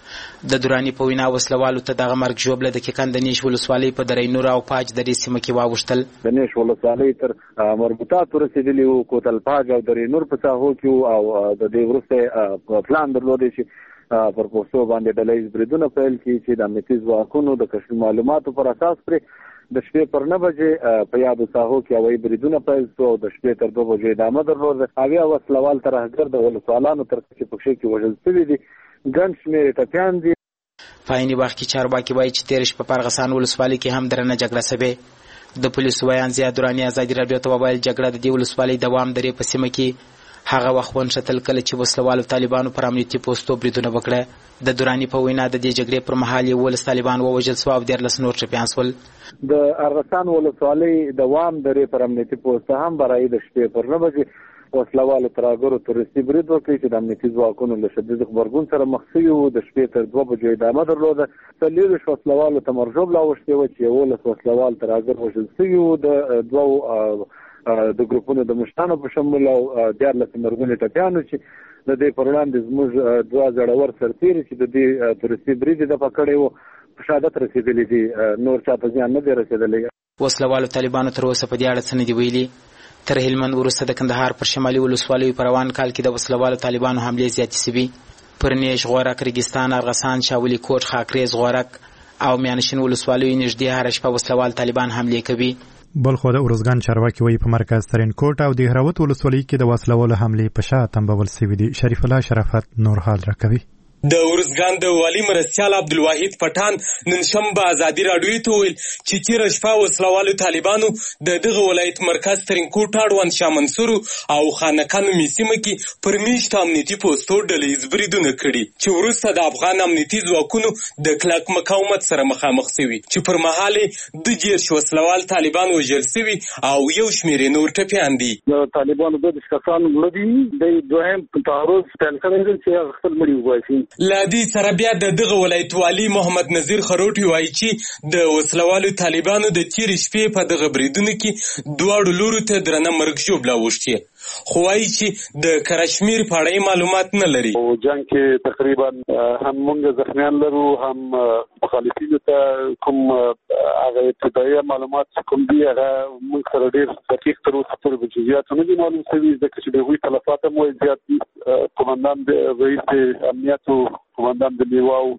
د دراني په وینا وسلوالو ته دغه مرګ ژوبله د کیکند د نیش ولسوالۍ په درې نور او پاج درې سیمه کې واوښتل. د نیش ولسوالۍ تر مربوطات ورسېدلي وو کوتل پاج او درې نور په ساحو کې او د دې وروسته پلان درلودی چې پر پوسټو باندې ډلهییز بریدونه پیل کړي چې د امنیتي ځواکونو د کشفي معلوماتو پر اساس پرې د شپې پر نه بجې په یادو ساحو کې هوایي بریدونه پیل شو او د شپې تر دوه بجې ادامه درلوده. اویا وسلوال ترهګر د ولسوالانو تر چې پکښې کې وژل شوي دي ګڼ شمېر ټپیان دي. په عیني وخت کې چارواکي وایي چې تېره شپه په ارغسان ولسوالۍ کې هم درنه جګړه شوې. د پولیسو بیان زیاد دراني ازادي راډیو ته وویل جګړه د دې ولسوالۍ دوام درې په سیمه کې هغه وخت ونښتل کله چې وسلوالو طالبانو پر امنیتي پوستو بریدونه وکړه. د دراني په وینا د دې جګړې پر مهال یولس طالبان ووژل سوه او دیارلس نور ټپیان شول. د ارغسان ولسوالۍ دوام درې پر امنیتي پوسته هم برایي د شپې پر نه بجې وسلوالو ترهګرو تروریستي برید وکړي چې د امنیتي ځواکونو له شدید غبرګون سره مخ شوي وو. د شپې تر دوه بجو ادامه درلوده. څلېرویشت وسلوالو ته مرژوب راوښتې وه چې یولس وسلوال ترهګر وژل شوي وو. د دوو د ګروپونو د مشرانو په شمول او دیارلس مرګونې ټپیانو چې د دې پر وړاندې زموږ دوه زړور سرتېري چې د دې تروریستي برید یې دفع کړی وو په شهادت رسېدلي دي. نور چا ته زیان نه دی رسېدلی. وسلوالو طالبانو تر اوسه په دې اړه څه نه دي ویلي. تر هلمند وروسته د کندهار پر شمالي ولسوالیو په روان کال کې د وسلوالو طالبانو حملې زیاتې شوي. پر نیش، غورک، ریګستان، ارغسان، شاولي کوټ، خاکریز، غورک او میانشین ولسوالیو نږدې هره شپه وسلوال طالبان حملې کوي. بلخو د ارزګان چارواکي وایي په مرکز ترین کوټ او د هراوت ولسوالۍ کې د وسلوالو حملې په شا تنبول سوي دي. شریف الله شرافت نور حال راکوي. د ارزګان د والي مرستیال عبدالواحد پټان نن شنبه ازادي راډیو ته ویل چې تېره شپه وسلوالو طالبانو د دغه ولایت مرکز ترینکوټ اړوند شاه منصور او خانقاه نومي سیمه کې پر میشتو امنیتي پوستو ډلهییز بریدونه کړي چې وروسته د افغان امنیتي ځواکونو د کلک مقاومت سره مخامخ شوي چې پر مهال یې دوه دېرش وسلوال طالبان وژل شوي او یو شمېر یې نور ټپیان دي. د طالبانو دوه دېرش کسان مړه دي. د دویم تعرض پیل کړی دی چې هغه خپل مړي وباسي. له دې سره بیا د دغه ولایت والي محمد نذیر خروټي وایي چې د وسلوالو طالبانو د تېرې شپې په دغه بریدونو کې دواړو لورو ته درنه مرګ ژوبله اوښتې، خو وایي چې د کشمیر په اړه معلومات نه لري. په جنګ کې تقریبا هم موږ زخمیان لرو، هم مخالفینو ته کوم هغه ابتدایي معلومات کوم دي هغه موږ سره ډېر دقیق تر اوسه پورې په جزئیاتو نه دي معلوم شوي، ځکه چې د هغوی تلفات هم وایي زیات دي. قمندان رئیس امنیتو قمندان د لیواو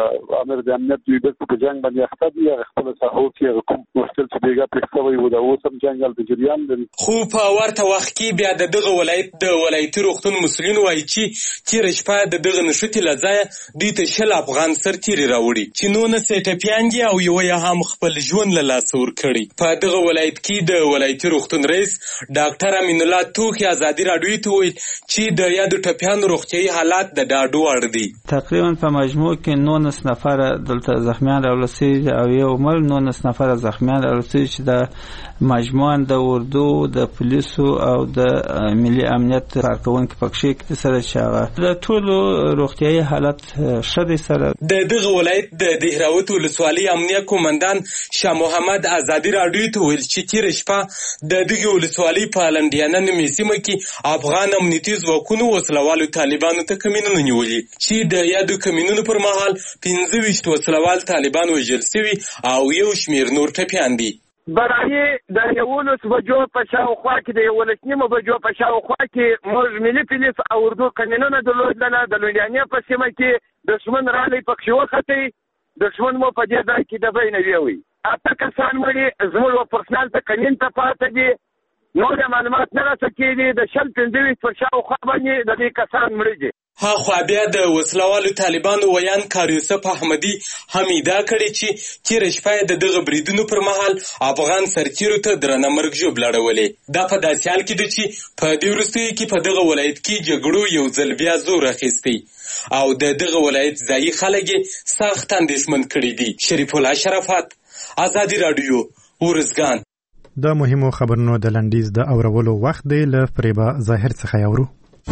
امر د امنیت دوی دلته په جنګ باندې اخته دي. هغه خپله ساحو کې هغه کوم مشکل چې بیګا پېښ شوی و د اوس هم جنګ هلته جریان لري. خو په ورته وخت کې بیا د دغه ولایت د ولایتي روغتون مسؤلین وایي چې تېره شپه د دغه نښتې له ځایه دوی ته شل افغان سرتېري راوړي چې نولس یې ټپیان دي او یوه یې هم خپل ژوند له لاسه ورکړی. په دغه ولایت کې د ولایتي روغتون رئیس ډاکټر امین الله توخي ازادي راډیو ته وویل چې د یادو ټپیانو روغتیایي حالات د ډاډ وړ دي. تر تقریبا په مجموع کې نولس نفر دلته زخمیان راوړل او یو مل نولس نفر زخمیان راوړل چې د مجموعاً د اردو د پولیسو او د ملي امنیت کارکونکو پکښې کې سره چې هغه د ټولو روغتیايي حالت ښه دی. سره د دغه ولایت د دهراوت ولسوالۍ امنیه قومندان شاه محمد ازادي راډیو ته ویل چې تېره شپه د دغې ولسوالۍ په لنډیانه نومې سیمه کې افغان امنیتي ځواکونو وسلوالو طالبانو ته کمینونه نیولي چې د یادو کمینونو پر مهال پنځه ویشت وسلوال طالبان وژل سوي او یو شمېر نور ټپیان دي. برای د یولس بجو په شاوخوا کې د یولس نیمو بجو په شاوخوا کې موږ ملي پولیس او اردو کمینونه درلودله. د لویانې په سیمه کې دښمن رالی پکښې وختئ، دښمن مو په دې ځای کې ډبی نه ویوئ. اته کسان مړي زموږ و پرسنل ته کمین ته پاته دي، نور معلومات نه راسه کېدي. د شل پنځه ویشت پر شاوخوا باندې د دې کسان مړي دي. هاخوا بیا د وسلوالو طالبانو ویان کار یوسف احمدي هم ادعا کړې چې تېره شپه یې د دغه بریدونو پر مهال افغان سرتیرو ته درنه مرګ ژوبله اړولې. دا په داسې حال کې ده چې په دې وروستیو کې په دغه ولایت کې جګړو یو ځل بیا زور اخیستی او د دغه ولایت ځایي خلک یې سخت اندېښمن کړي دي. شریف الله شرافت، ازادي راډیو، ورزګان. د مهمو خبرونو د لنډیز د اورولو وخت دی. له فریبا ظاهر څخه یاورو.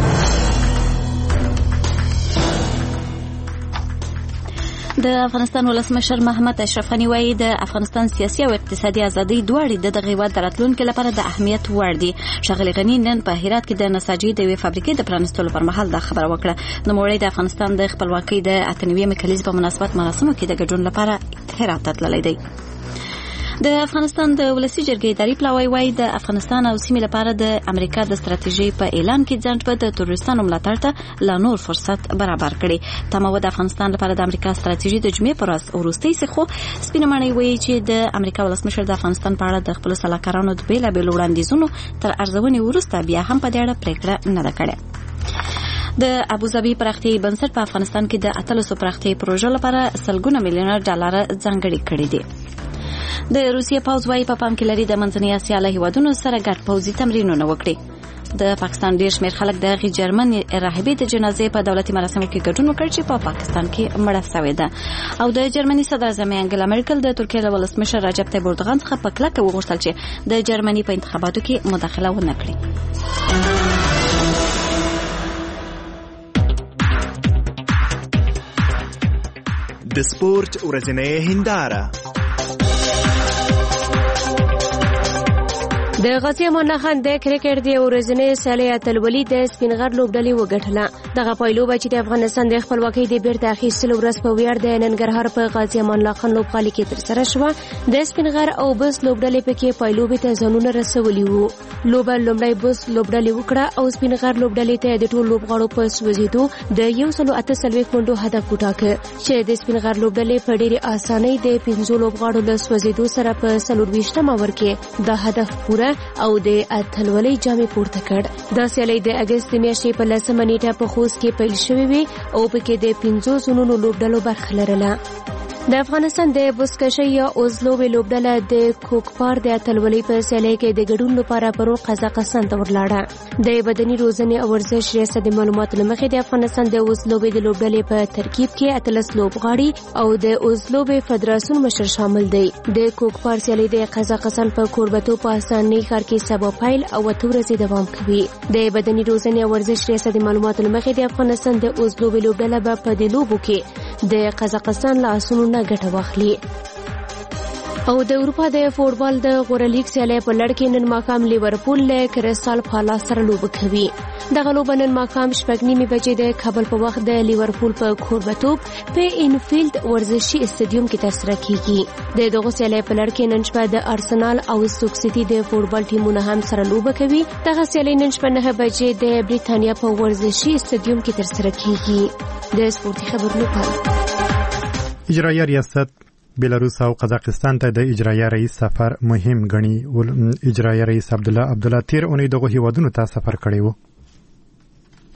د افغانستان ولسمشر محمد اشرف غني وایي د افغانستان سیاسي او اقتصادي ازادي دواړې د دغه هېواد د راتلونکي لپاره د اهمیت وړ دي. ښاغلي غني نن په هرات کې د نساجي د یوې فابریکې د پرانیستلو پر مهال دا خبره وکړه. نوموړی د افغانستان د خپلواکۍ د اته نوي کلیزې په مناسبت مراسمو کې د ګډون لپاره هرات ته تللی دی. د افغانستان د ولسي جرګې اداري پلاوی وایي د افغانستان او سیمې لپاره د امریکا د ستراتیژۍ په اعلان کې ځنډ به د تروریستانو ملاتړ ته لا نور فرصت برابر کړي. تمه وه د افغانستان لپاره د امریکا ستراتیژي د جمعې پر ورځ وروستۍ سي، خو سپینه ماڼۍ وایي چې د امریکا ولسمشر د افغانستان په اړه د خپلو سلاکارانو د بېلابېلو وړاندیزونو تر ارزونې وروسته بیا هم په دې اړه پرېکړه نه ده کړې. د ابوظبي پراختیایي بنسټ په افغانستان کې د اتلسو پراختیایي پروژو لپاره سلګونه میلیونه ډالر ځانګړي کړي دي. د روسیې پوځ وايي په پام کې لري د منځنۍ اسیا له هیوادونو سره ګډ پوځي تمرینونه وکړي. د پاکستان ډېر شمېر خلک د هغې جرمن راهبې د جنازې په دولتي مراسمو کې ګډون وکړ چې په پاکستان کې مړه سوې ده. او د جرمني صدراعظم انګلا مرکل د ترکیې له ولسمشر رجب طیب اردوغان څخه په کلکه وغوښتل چې د جرمني په انتخاباتو کې مداخله ونه کړي. د سپورت ورځنۍ هنداره. د غازي امان الله خان د کرکټ د ورځنۍ سیالۍ اتلولي د سپینغر لوبډلې وګټله. دغه پایلوبه چې د افغانستان د خپلواکۍ د بیرته اخیستلو ورځ په ویاړ د ننګرهار په غازي امان الله خان لوبغالي کې ترسره شوه. د سپینغر او بس لوبډلې پکې پایلوبې ته ځانونه رسولي وو. لوبه لومړی بس لوبډلې وکړه او سپینغر لوبډلې ته د ټول لوبغاړو په سوځېدو د یو سلو اته څلوېښت منډو هدف وټاکه چې د سپینغر لوبډلې په ډېرې اسانۍ د پنځو لوبغاړو له سوځېدو سره په څلورویشتم اوور کې د هدف پوره او د اتلولۍ جامې پورته کړ. دا سیالۍ د اګست میاشتې په لسمه نیټه په خوست کې پیل شوې وې او پکې د پنځو زونونو لوبډلو برخه لرله. د افغانستان د بزکشۍ یا اوزلوبې لوبډله د کوکپار د اتلولۍ په سیالۍ کې د ګډون لپاره پرون قزاقستان ته ورلاړه. د بدني روزنې او ورزش ریاست د معلوماتو له مخې د افغانستان د اوزلوبې د لوبډلې په ترکیب کې اتلس لوبغاړي او د اوزلوبې فدراسیون مشر شامل دی. د کوکپار سیالۍ د قزاقستان په کوربتو په اسانۍ ښار کې سبا پیل او اته ورځې دوام کوي. د بدني روزنې او ورزش ریاست د معلوماتو له مخې د افغانستان د اوزلوبې لوبډله به په دې لوبو کې د قزاقستان له اسونو نه ګټه واخلي. او د اروپا د فوټبال د غوره لیګ سیالۍ په لړ کې نن ماښام لیورپول له کرسټال پالاس سره لوبه کوي. دغه لوبه نن ماښام شپږ نیمې بجې د کابل په وخت د لیورپول په کوربتوب په انفیلډ ورزشي استادیوم کې ترسره کیږي. د دغه سیالۍ په لړ کې نن شپه د ارسنال او ستوک سیټي د فوټبال ټیمونه هم سره لوبه کوي. دغه سیالۍ نن شپه نه بجې د بریتانیا په ورزشي استادیوم کې ترسره کیږي. د سپورتي خبرونو په اجرایه ریاست بیلاروس او قزاقستان ته د اجرایه رئیس سفر مهم غني. اجرایه رئیس عبدالله عبدالله تیر اونۍ دغه هیوادونو ته سفر کړی و.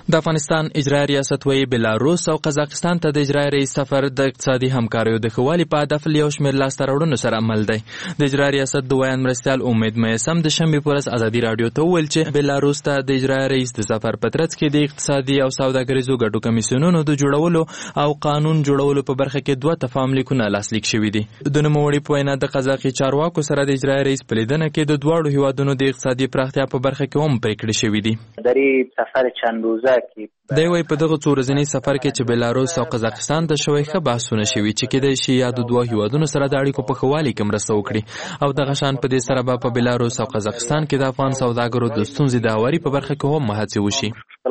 د افغانستان اجرایي ریاست وایي بلاروس او قزاقستان ته د اجرایي رئیس سفر د اقتصادي همکاریو د ښه والي په هدف له یو شمېر لاسته راوړنو سره عمل دی. د اجرایي ریاست د ویاند مرستیال امید میسم د شنبې په ورځ ازادي راډیو ته وویل چې بلاروس ته د اجرایي رئیس د سفر په ترڅ کې د اقتصادي او سوداګریزو ګډو کمیسیونونو د جوړولو او قانون جوړولو په برخه کې دوه تفاهم لیکونه لاسلیک شوي دي. د نوموړي په وینا د قزاقي چارواکو سره د اجرایي رئیس په لیدنه کې د دواړو هیوادونو د اقتصادي پراختیا په برخه کې هم پریکړې شوي دي. در این سفر چند روزه که دی وايي په دغه څو ورځني سفر کې چې بلاروس او قزاقستان ته شوی ښه بحثونه شوي چې کېدای شي یا د دوه هیوادونو سره د اړیکو په ښه والي کې مرسته وکړي او دغه شان په دې سره به په بلاروس او قزاقستان کې د افغان سوداګرو د ستونزې د هواري په برخه کې هم هڅې وشي.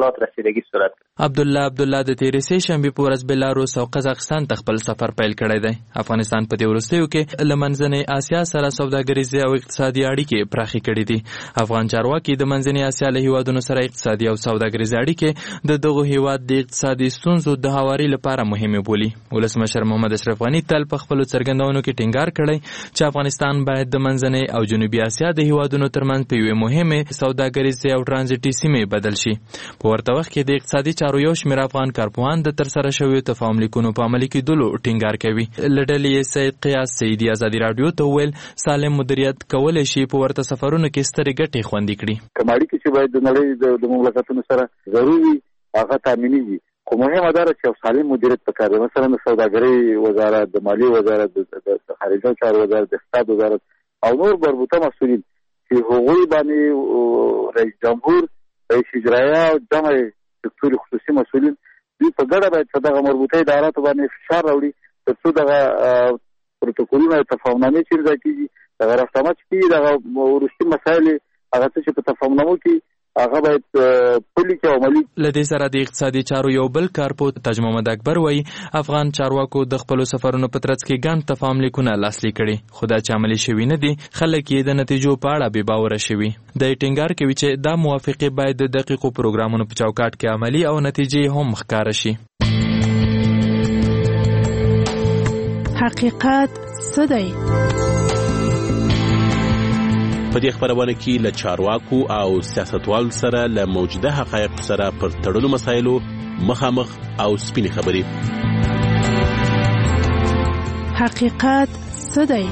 عبدالله عبدالله د تېرې سې شنبې په ورځ بلاروس او قزاقستان ته خپل سفر پیل کړی دی. افغانستان په دې وروستیو کې له منځنۍ اسیا سره سوداګریزې او اقتصادي اړیکې پراخې کړي دي. افغان چارواکي د منځنۍ اسیا له هیوادونو سره اقتصادي او سوداګریزې اړیکې د دغه هیواد د اقتصادي ستونزو د هواري لپاره مهمه بولي. ولسمشر محمد اشرف غني تل په خپلو څرګندونو کې ټینګار کړی چې افغانستان باید د منځنۍ او جنوبي اسیا د هیوادونو ترمنځ په یوې مهمې سوداګریزې او ټرانزیټي سیمې بدل شي. په ورته وخت کې د اقتصادي چارو یو شمېر افغان کارپوهان د ترسره شویو تفاهم لیکونو په عملي کېدلو ټینګار کوي. له ډلې سید قیاس سیدي ازادي راډیو ته وویل سالم مدیریت کولی شي په ورته سفرونو کې سترې ګټې خوندي کړي. کوم اړیکې چې باید د نړۍ د مملکتونو سره ضروري هغه تامینېږي، خو مهمه دا ده چې یو سالم مدیریت پکار دی. مثلا د سوداګرۍ وزارت، د مالیې وزارت، د خارجه چارو وزارت، د اقتصاد وزارت او نور مربوطه مسؤلین چې هغوی باندې رئیس جمهور، رئیس اجرایه او جمع سکتور خصوصي مسؤلین دوی په ګډه باید په دغه مربوطه اداراتو باندې فشار راوړي تر څو دغه پروتوکولونه او تفاهمنامې چې امضا کېږي دغه رافتمه چې کېږي دغه وروستي مسایل هغه څه چې په تفاهمنامو کې هغه باید پلي کې عملي. له دې سره د اقتصادي چارو یو بل کارپوه تاج محمد اکبر وایي افغان چارواکو د خپلو سفرونو په ترڅ کې ګڼ تفاهم لیکونه لاسلیک کړي، خو دا چې عملي شوي نه دي خلک یې د نتیجو په اړه بې باوره شوي. دی ټینګار کوي چې دا موافقې باید د دقیقو پروګرامونو په چوکاټ کې عملي او نتیجې هم ښکاره شي. حقیقت څه دی؟ په دې خبرونه کې له چارواکو او سیاستوالو سره له موجوده حقایقو سره پر تړلو مسایلو مخامخ او سپینې خبرې. حقیقت څه دی؟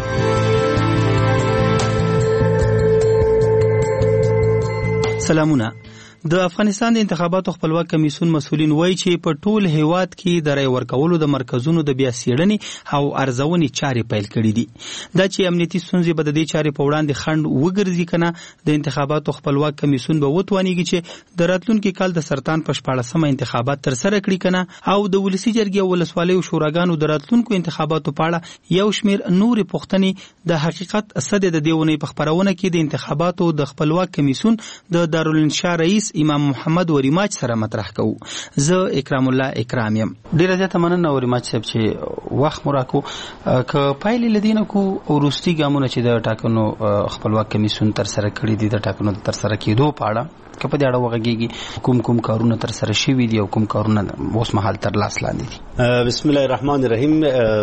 سلامونه. د افغانستان د انتخاباتو خپلواک کمیسیون مسؤلین وایي چې په ټول هیواد کې د رای ورکولو د مرکزونو د بیا څېړنې او ارزونې چارې پیل کړي دي. دا چې امنیتي ستونزې به د دې چارې په وړاندې خنډ وګرځي که نه، د انتخاباتو خپلواک کمیسیون به وتوانیږي چې د راتلونکي کال د سرطان په شپاړسمه انتخابات ترسره کړي که نه، او د ولسي جرګې او ولسوالیو شوراګانو د راتلونکو انتخاباتو په اړه یو شمېر نورې پوښتنې د حقیقت څه دی د دې اونۍ په خپرونه کې د انتخاباتو د خپلواک کمیسیون د دارالانشا رئیس امام محمد وریماج سره مطرح کوو. زه اکرام الله اکرام یم. ډیره زیاته مننه وریماج صاحب چې وخت مو راکو. که پایلې لدینه کو وروستي ګامونه چې د ټاکنو خپلواک کمیسیون ترسره کړي دي د ټاکنو د ترسره کېدو په اړه که په دې اړه وغږیږي کوم کوم کارونه ترسره شوي دي او کوم کارونه اوس مهال تر لاس لاندې دي؟ بسم الله الرحمن الرحیم.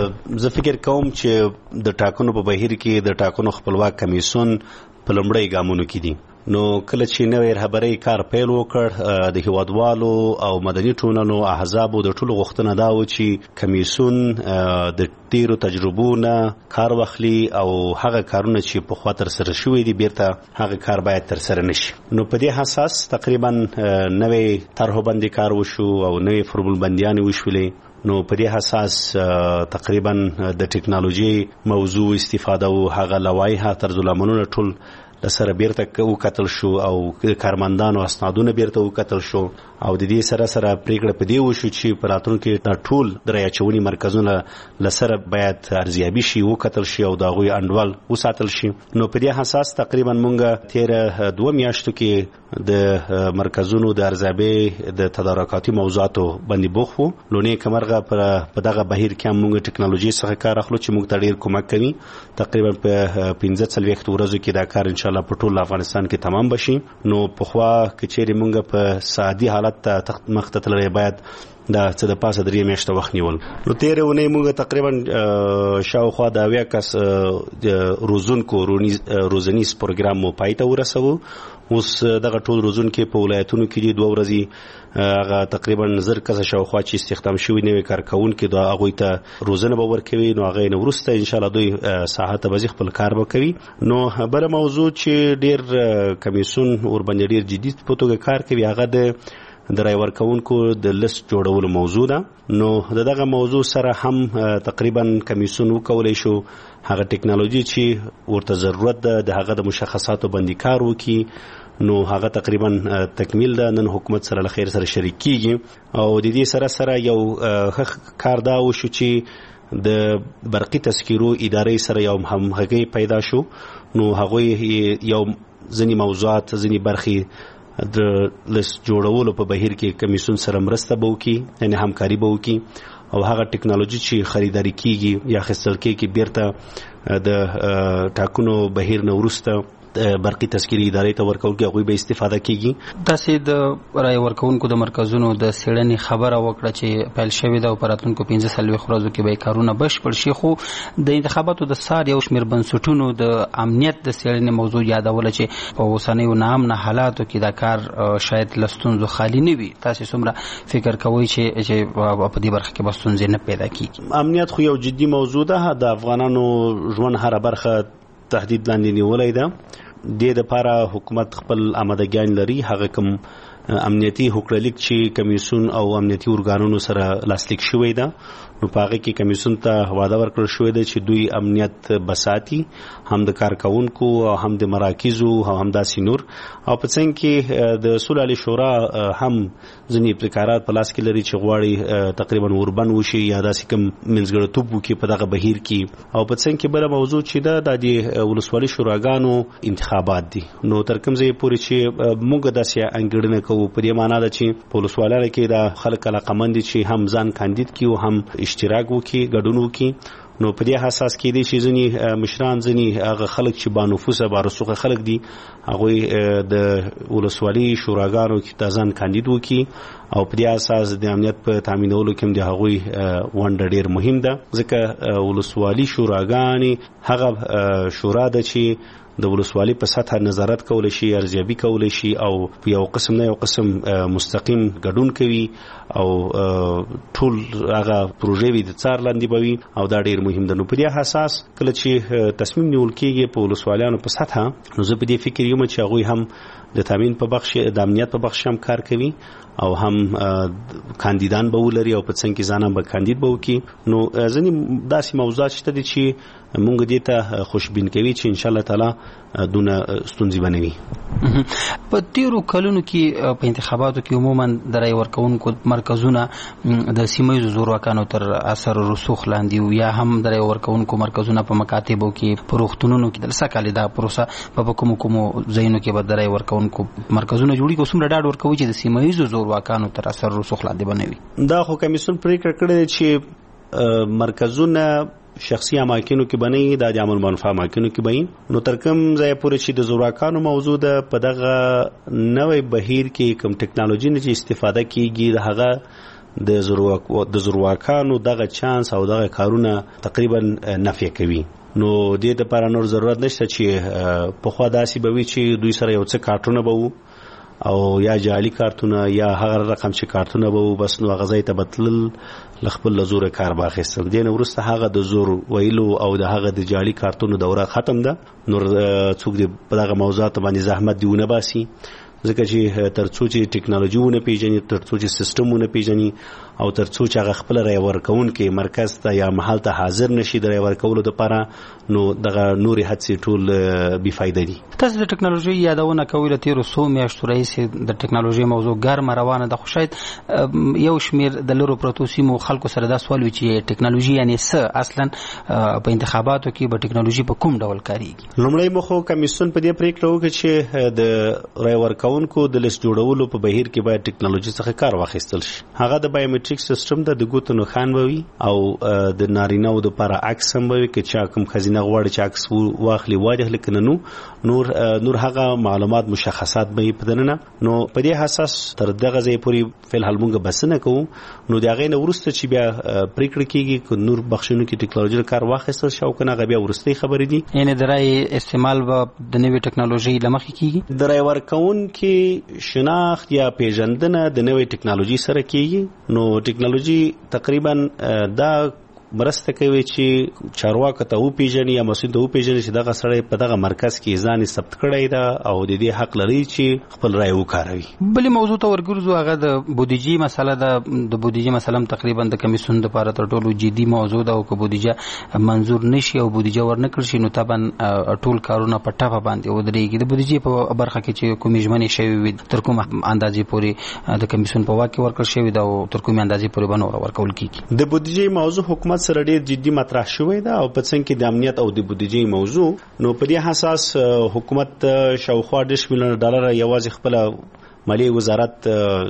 زه فکر کوم چې د ټاکنو په بهیر کې د ټاکنو خپلواک کمیسیون په لومړی ګامونو کې دي. نو کله چې نوې رهبرۍ کار پیل وکړ، د هیوادوالو او مدني ټولنو احزابو د ټولو غوښتنه دا و چې کمیسیون د ډیرو تجربو نه کار واخلي او هغه کارونه چې پخوا ترسره شوي دي بیرته هغه کار باید ترسره نشي. نو په دې اساس تقریبا نوې طرحو باندې کار وشو او نوې فرمول بندیانې وشولې. نو په دې اساس تقریبا د ټکنالوژي موضوع استفاده او هغه لوایح طرز العملونه ټول لسره بیرته وکتل شو او کارمندانو اسنادونه بیرته وکتل شو او د دې سره سره پریکړه په دی وشو چې په راتلونکي کې ټول د رای اچونې مرکزونه لسره باید ارزیابي شي، وکتل شي او د هغوی انډول وساتل شي. نو په دې اساس تقریبا مونږ تیر دوه میاشتو کې د مرکزونو د ارزیابۍ د تدارکاتي موضوعاتو باندې بوخ وو. لونې کمرغه په دغه بهیر کې مونږ ټکنالوژي څخه کار اخلو چې مونږ ته ډیر کومک کوي. تقریبا په پنځه څلوېښت ورځو کې دا کار ان شاء الله په ټول افغانستان کې تمام بشي. نو په خوا کې چیرې مونږ په سعدي حالت ته مخ ته تللی باید دا څه د پاسه درې میاشتې وخت نیول. نو تیرې اونۍ موږ تقریبا شاوخوا د اویا کس روزونکو روزنیز پروګرام مو پای ته ورسوو. اوس دغه ټول روزونکي په ولایتونو کې دي. دوه ورځې هغه تقریبا زر کسه شاوخوا چې استخدام شوي نوي کارکوونکي دا هغوی ته روزنه به ورکوي. نو هغه نه وروسته انشاءالله دوی ساحته به خپل کار به کوي. نو بله موضوع چې ډېر کمیسون ورباندې ډېر جدي په توګه کار کوي هغه د د رای ورکوونکو د لیست جوړولو موضوع ده. نو د دغه موضوع سره هم تقریبا کمیسون وکولی شو هغه ټکنالوژي چې ورته ضرورت ده د هغه د مشخصاتو باندې کار وکړي. نو هغه تقریبا تکمیل ده. نن حکومت سره له خیر سره شریک کیږي او د دې سره سره یو ښه کار دا وشو چې د برقي تذکیرو ادارې سره یو همغږي پیدا شو. نو هغوی یو ځینې موضوعات ځینې برخې د لیست جوړولو په بهیر کې کمیسون سره مرسته به وکړي یعنې همکاري به وکړي او هغه ټکنالوژي چې خریداري کیږي یا اخیستل کیږي بیرته د ټاکنو بهیر نه وروسته برقي تذکیري ادارې ته ورکول کېږي هغوی به استفاده کیږي. تاسې د رای ورکوونکو د مرکزونو د څېړنې خبره وکړه چې پیل شوې ده او په راتلونکو پنځه څلوېښت ورځو کې به یې کارونه بشپړ شي. خو د انتخاباتو د څار یو شمېر بنسټونو د امنیت د څېړنې موضوع یادوله چې په اوسنیو ناامنه حالاتو کې دا کار شاید له ستونزو خالي نه وي. تاسې څومره فکر کوئ چې په دې برخه کې به ستونزې نه پیدا کېږي؟ امنیت خو یو جدي موضوع ده. د افغانانو ژوند هره برخه تهدید لاندې نیولی ده. دې دپاره حکومت خپل آمادګیان لري. هغه کوم امنیتي هوکړلیک چې کمیسون او امنیتي ارګانونو سره لاسلیک شوی ده نو په هغه کې کمیسون ته وعده ورکړل شوې ده چې دوی امنیت بساتي هم د کارکوونکو او هم د مراکزو او هم داسې نور. او په څنګ کې د صلح علی شورا هم ځینې ابتکارات په لاس کې لري چې غواړي تقریبا اوربن وشي یا داسې کوم منځګړیتوب وکړي په دغه بهیر کې. او په څنګ کې بله موضوع چې ده د ولسوالي شوراګانو انتخابات دي. نو تر کوم ځای پورې چې موږ داسې انګېرنه کوو په دې معنا ده چې په ولسوالیانو کې د خلک علاقمند دي چې هم ځان کاندید کړي او هم اشتراک وکړي ګډون وکړي. نو په دې اساس کې دي چې ځینې مشران ځینې هغه خلک چې با نفوذه با رسوخه خلک دي هغوی د ولسوالي شوراګانو کې د ځان کاندید وکړي او په دې اساس د امنیت په تامینولو کې هم د هغوی ونډه ډېر مهم ده. ځکه ولسوالي شوراګانې هغه شورا ده چې د ولسوالي په سطح نظارت کولی شي ارزیابي کولی شي او په یو قسم نه یو قسم مستقیم ګډون کوي او ټول هغه پروژې وي د څار لاندې به وي او دا ډېر مهم ده. نو په دې اساس کله چې تصمیم نیول کېږي په ولسوالیانو په سطح نو زه په دې فکر یم چې هغوی هم د تامین په بخش د امنیت په بخش هم کار کوي او هم کاندیدان به ولري او په څنګ کې ځان هم به کاندید به وکړي. نو ځینې داسې موضوعات شته دي چې مونږ دې ته خوشبین کوي چې انشاءالله تعالی دونه ستونزې به نه وي. په تیرو کلونو کې په انتخاباتو کې عموما د رای ورکوونکو مرکزونه د سیمه ییزو زورواکانو تر اثر رسوخ لاندې وو یا هم د رای ورکوونکو مرکزونه په مکاتبو کې په روغتونونو کې د سکهاله دا پروسه په کومو کومو ځایونو کې به د رای ورکوونکو مرکزونه جوړي کوم څومره ډاډ ورکوي چې د سیمه ییزو زورواکانو تر اثر رسوخ لاندې به نه وي. دا خو کمیسون پریکړه کړې چې مرکزونه شخصي اماکنو کې بنئ دا د عامه منفعه اماکنو کې بنئ. نو تر کوم ځای پورې چې د زورواکانو موضوع ده په دغه نوې بهیر کې کوم ټکنالوژي نه چې استفاده کیږي د هغه د زورواک د زورواکانو دغه چانس او دغه کارونه تقریبا نفي کوي. نو دې لپاره نور ضرورت نشته چې په خوا داسې به وي چې دوی سره یو څه کارتونه به وو او یا جعلي کارتونه یا هغه رقم چې کارتونه به وو بس نو هغه ځای ته به تلل له خپل له زوره کار به اخیستل. دې نه وروسته هغه د زور ویلو او د هغه د جعلي کارتونو دوره ختم ده. نور څوک دې په دغه موضوعاتو باندې زحمت دی ونه باسي ځکه چې تر څو چې ټکنالوژي ونه پیژني تر څو چې سیستم ونه پیژني او تر څو چې هغه خپل رای ورکوونکي مرکز ته یا محل ته حاضر نشي د رای ورکولو دپاره نو دغه نورې هڅې ټول بې فایده دي. تاسو د ټکنالوژي یادونه کوئ له تېرو څو میاشتو راهیسې د ټکنالوژي موضوع ګرمه روانه ده خو شاید یو شمېر د لرو پرتو سیمو خلکو سره دا سوال وي چې ټکنالوژي یعنې څه اصلا په انتخاباتو کې به ټکنالوژي په کوم ډول کارېږي. لومړی مو خو کمیسیون په دې پرېکړه وکړه چې د رای ورکولو ورکونکو د لیست جوړولو په بهیر کې باید ټیکنالوژي څخه کار واخیستل شي. هغه د بایومټریک سیستم د ګوتو نښان وي او د نارینه او د لپاره عکس هم وي چې چا کوم خزینه غواړي چې عکس واخلي واجه لکه نو نور نور هغه معلومات مشخصات به په دننه. نو په دې حساس تر دغه ځای پورې فل حلمونګه بسنه کوو. نو د هغه نه ورسته چې بیا پریکړه کیږي ک نور بخښونو کې ټیکنالوژي کار واخیستل شو کنه هغه بیا ورستي خبرې دي. یعنی درای استعمال به د نوې ټیکنالوژي لمخې کیږي. درای ورکون کې شناخت یا پیژندنه د نوې ټیکنالوژي سره کیږي. نو ټیکنالوژي تقریبا دا مرسته کوي چې چارواکو ته او پیژني یا مسؤل ته او پیژني چې دغه سړی په دغه مرکز کې ځان ثبت کړی دا او د دې حق لري چې خپل رائے وکاروي. بلې موضوع ته ورګرځو هغه د بودیجې مسله ده. د بودیجې مسله تقریبا د کمیسیون لپاره تر ټولو جدي موضوع ده او که بودیجه منظور نشي او بودیجه ورنکړل شي نو طبعا ټول کارونه په ټاپه باندې ودرېږي. د بودیجې په برخه کې چې کومې ژمنې شوې وي تر کومه اندازې پورې د کمیسیون په واک کې ورکړل شوې ده او تر کومې اندازې پورې به نور ورکول کیږي. د بودیجې موضوع حکومت سره ډېر جدي مطرح شوې ده او په څنګ کې د امنیت او د بودیجې موضوع. نو په دې حساس حکومت شاوخوا ډېر میلیون ډالر یوازې خپل مالی وزارت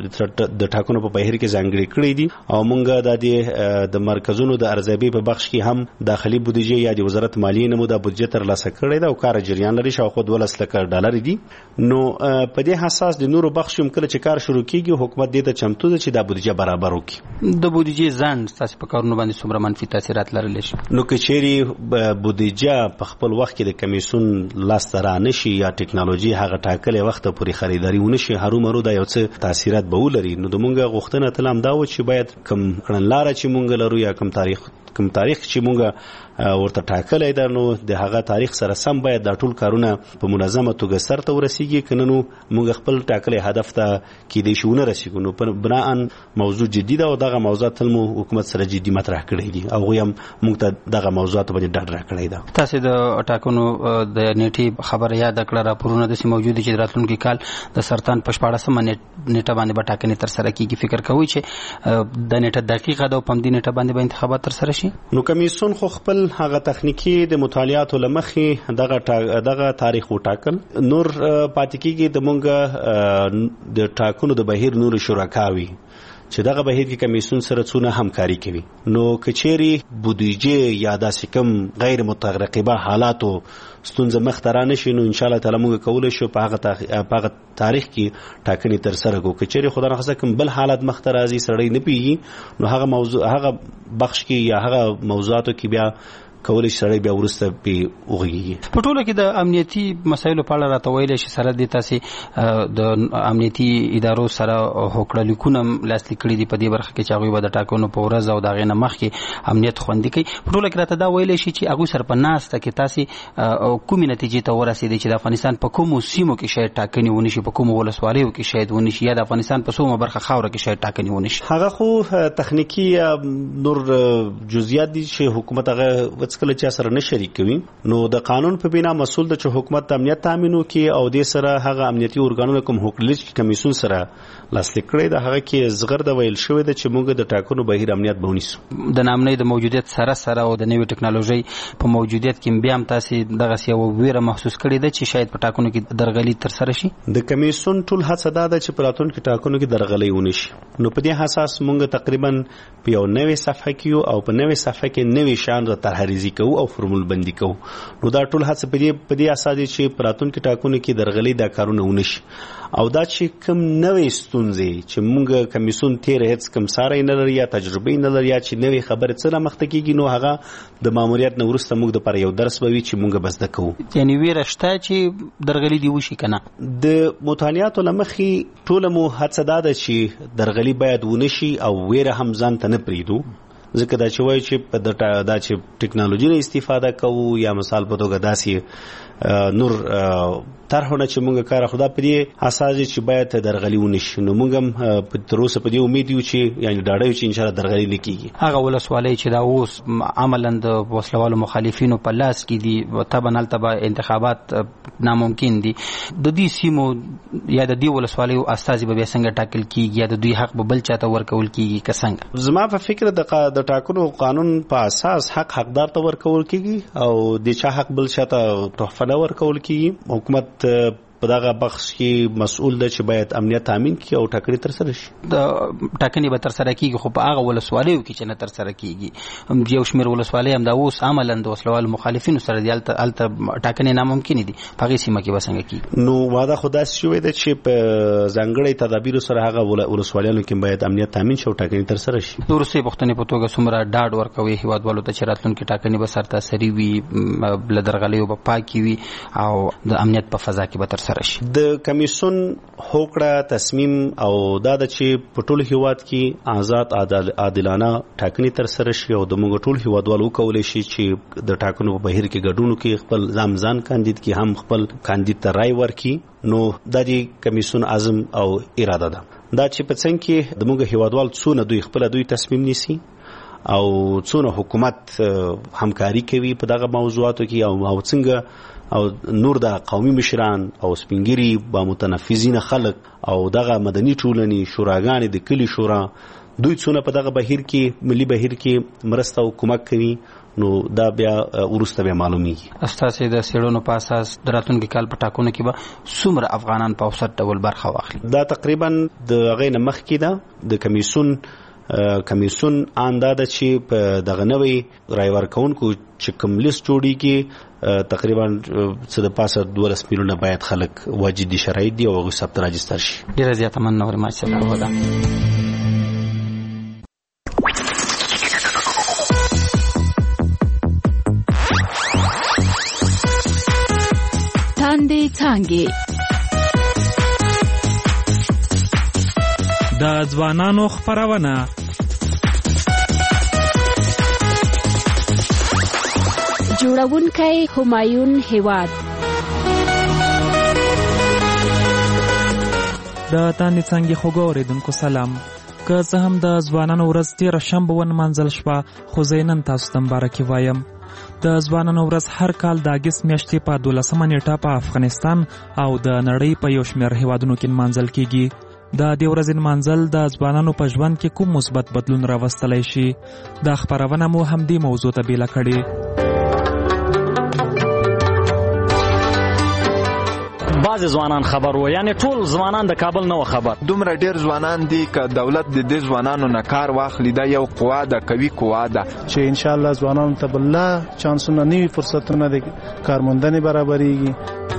د ټاکنو په بهیر کې ځانګړي کړی دي او مونږ د د مرکزونو د ارزیابي په بخش کې هم داخلي بودیجه یا د وزارت مالیې نمو د بودیجه تر لاسه کړی ده او کار جریان لري شاوخوا دولس لک ډالر دي. نو په دې حساس د نورو بخش هم کله چې کار شروع کیږي حکومت دې ته چمتو ده چې د بودیجه برابر وکړي. د بودیجې ځند تاسو په کارونو باندې څومره منفي تاثیرات لرلی شي؟ نو کچېری بودیجه په خپل وخت کې د کمیسیون لاس ته را نشي یا ټیکنالوژي هغه ټاکلې وخت پورې خریداري ونشي هرو مرو دا یو څه تاثیرات به ولري. نو د مونږه غوښتنه تلام دا و چې باید کم کړنلاره چې مونږ لرو یا کم تاریخ کم تاریخ چې مونږ ورته ټاکلې ده نو د هغه تاریخ سره سم باید دا ټول کارونه په منظمه توګه سرته ورسیږي کنه نو مونږ خپل ټاکلې هدف ته کې دي شونه رسیږو. نو په بناءن موضوع جدي ده او دغه موضوعات تل مو حکومت سره جدي مطرح کړی دي او هم مونږ ته دغه موضوعات باندې ډاډ راکړی ده. تاسو د ټاکنو د نیټي خبر یاد کړه راپورونه د سیمه موجود چې راتلونکي کال د سرطان په شپاړسمه نیټه باندې به ټاکنې تر سره کیږي. فکر کوئ چې د نیټه دقیقه ده او په دې نیټه باندې به انتخابات تر سره شي؟ نو کمیسیون خو خپل هغه تخنیکی د مطالعاتو لمخې دغه دغه تاریخ وټاکل. نور پاتې کیږي د مونږه د ټاکنو د بهیر نور شرکاوي چې دغه بهیر کې کمیسیون سره څونه همکاري کوي. نو کچېری بودیجه یا داسې کوم غیر مترقبه حالاتو ستونزه مختاره نشي نو ان شاء الله تعالی موږ کولای شو په هغه په هغه تاریخ کې ټاکنې تر سره کو. کچېری خدای نخسه کوم بل حالت مختاره ازي سړی نه پیږي نو هغه موضوع هغه بخش کې یا هغه موضوعاتو کې بیا کولای شي سړی بیا ورسته په وغږیږي. په ټوله کې د امنیتي مسایلو په اړه راته ویلی شي سره د تاسې د امنیتي ادارو سره هوکړه لیکونه لاسلیک کړي دي په دې برخه کې چې هغوی به د ټاکنو په ورځ او د هغې نه مخکې امنیت خوندي کوي. په ټوله کې راته دا ویلی شي چې هغوی سره په ناسته کې تاسې کومې نتیجې ته ورسېدئ چې د افغانستان په کومو سیمو کې شاید ټاکنې ونشي په کومو ولسوالیو کې شاید ونشي یا د افغانستان په څومره برخه خاوره کې شاید ټاکنې ونشي؟ هغه خو تخنیکي نور جزئیات دي چې حکومت هغه وڅکله چې سره نه شریک کوي. نو د قانون په بنا مسؤل د چې حکومت امنیت تامینو کې او د سره هغه امنیتي ارګانونو کوم حقوقي کمیسیون سره لاسلیک کړی د هغه کې زغر د ویل شوی د چې موږ د ټاکنو بهیر امنیت به ونیسو. د نامنۍ د موجودیت سره سره او د نوې ټکنالوژي په موجودیت کې بیا هم تاسې دغه یو ویره محسوس کړې ده چې شاید په ټاکنو کې درغلي تر سره شي؟ د کمیسیون ټول هڅه دا ده چې په راتلونکي ټاکنو کې درغلي ونشي. نو په دې اساس موږ تقریبا په یو نوې صفحه کې او په نوې صفحه کې نوې شان د طرحریزي کوو او فرمول بندي کوو. نو دا ټول هڅه په دې په دې اساس چې په راتلونکي ټاکنو کې درغلي دا کارونه ونشي او دا چې کوم نوې ستونزې چې موږ کمیسیون تیر هیڅ کوم ساري نه لري یا تجربه نه لري یا چې نوې خبره څه مخته کیږي نو هغه د ماموریت نو ورسته موږ د پر یو درس به وي چې موږ بس د کوو. یعنی ویره شته چې درغلي دی وشي کنه؟ د مطالعاتو لمخې ټول مو هڅه دا ده چې درغلي باید ونشي او ویره هم ځان ته نه پریدو. ځکه دا چې وایي چې په دا چې ټیکنالوژي نه استفاده کوو یا مثال په توګه داسې نور طرحونه چې موږ کار خدا په دې اساس چې باید درغلي ونشي. نو موږ هم په تر اوسه په دې امید یو چې یعنی ډاډه یو چې ان شاء الله درغلي نه کیږي. هغه ولسوالۍ چې دا اوس عملاً د وسلوالو مخالفینو په لاس کې دي طبعا هلته به انتخابات ناممکن دي. د دې سیمو یا د دې ولسوالیو استازي به بیا څنګه ټاکل کیږي یا د دوی حق به بل چاته ورکول کیږي که څنګه؟ زما په فکر د د ټاکنو قانون په اساس حق حقدار ته ورکول کیږي او د چا حق بل چاته تحفه نه ورکول کیږي. حکومت په دغه بخش کې مسؤل دی چې باید امنیت تامین کړي او ټاکنې تر سره شي. د ټاکنې به تر سره کیږي خو په هغه ولسوالیو کې چې نه تر سره کیږي یو شمېر ولسوالۍ هم دا اوس عملاً د وسلوالو مخالفینو سره دي هلته هلته ټاکنې ناممکنې دي په هغې سیمه کې به څنګه کیږي. نو واده خو داسې شوی دی چې په ځانګړی تدابیرو سره هغه ولسوالیانو کې باید امنیت تامین شي او ټاکنې تر سره شي. د وروستۍ پوښتنې په توګه څومره ډاډ ورکوي هیوادوالو ته چې راتلونکې ټاکنې به سرتاسري وي له درغلیو به پاکې وي او د امنیت په فضا کې به تر سره شي. د کمیسیون هوکړه تصمیم او دا د چې په ټول هیواد کې آزاد عادلانه ټاکنې تر سره شي او د موږ ټول هیوادوالو وکولی شي چې د ټاکنو په بهیر کې ګډون کې خپل ځان ځان کاندید کې هم خپل کاندید ته رای ورکړي. نو دا د کمیسیون عزم او اراده ده دا چې په څنګه کې د موږ هیوادوال څونه دوی خپل دوی تصمیم نیسي او څونه حکومت همکاري کوي په دغه موضوعاتو کې او او څنګه او نور د قومي مشران او سپینګری با متنفذین خلک او دغه مدني ټولنې شوراګانې د کلی شورا دوی څونه په دغه بهیر کې ملي بهیر کې مرسته او کومک کوي نو دا بیا ورسته به معلومیږي. استاسې د سیړونو په اساس د راتلونکي کال په ټاکنو کې به څومره افغانان په اوسط ډول برخه واخلي؟ دا تقریبا د هغې نه مخکې ده د کمیسیون کمیسیون اندازه چې په دغه نوې رای ورکوونکو چې کوم لیست جوړیږي تقریبا څه د پاسه دولس میلیونه باید خلک واجد شرایط دي او هغوی ثبت راجستر شي. ډېره زیاته مننه ورې ماشاءالله وده. تاندې څانګې د ځوانانو خپرونه جوړونکی همایون هیواد. د تاندې څانګې خوږو اورېدونکو سلام. که څه هم د ځوانانو ورځ تېره شنبه ونمانځل شوه خو زه نن تاسو ته مبارکي وایم. د ځوانانو ورځ هر کال د اګست میاشتې په دولسمه نیټه په افغانستان او د نړۍ په یو شمېر هیوادونو کې نمانځل کیږي. د دې ورځې نمانځل د ځوانانو په ژوند کې کوم مثبت بدلون راوستلی شي؟ دا خپرونه مو همدې موضوع ته بیله کړې. بعض ځوانان خبر وو یعنی ټول ځوانان د کابل نه خبر. دومره ډیر ځوانان دي که دولت د دې ځوانانو نه کار واخلي دا یو قوا ده قوي قوا ده چې ان شاء الله ځوانانو ته بل چانسونه نوي فرصتونه د کارموندنې برابرېږي.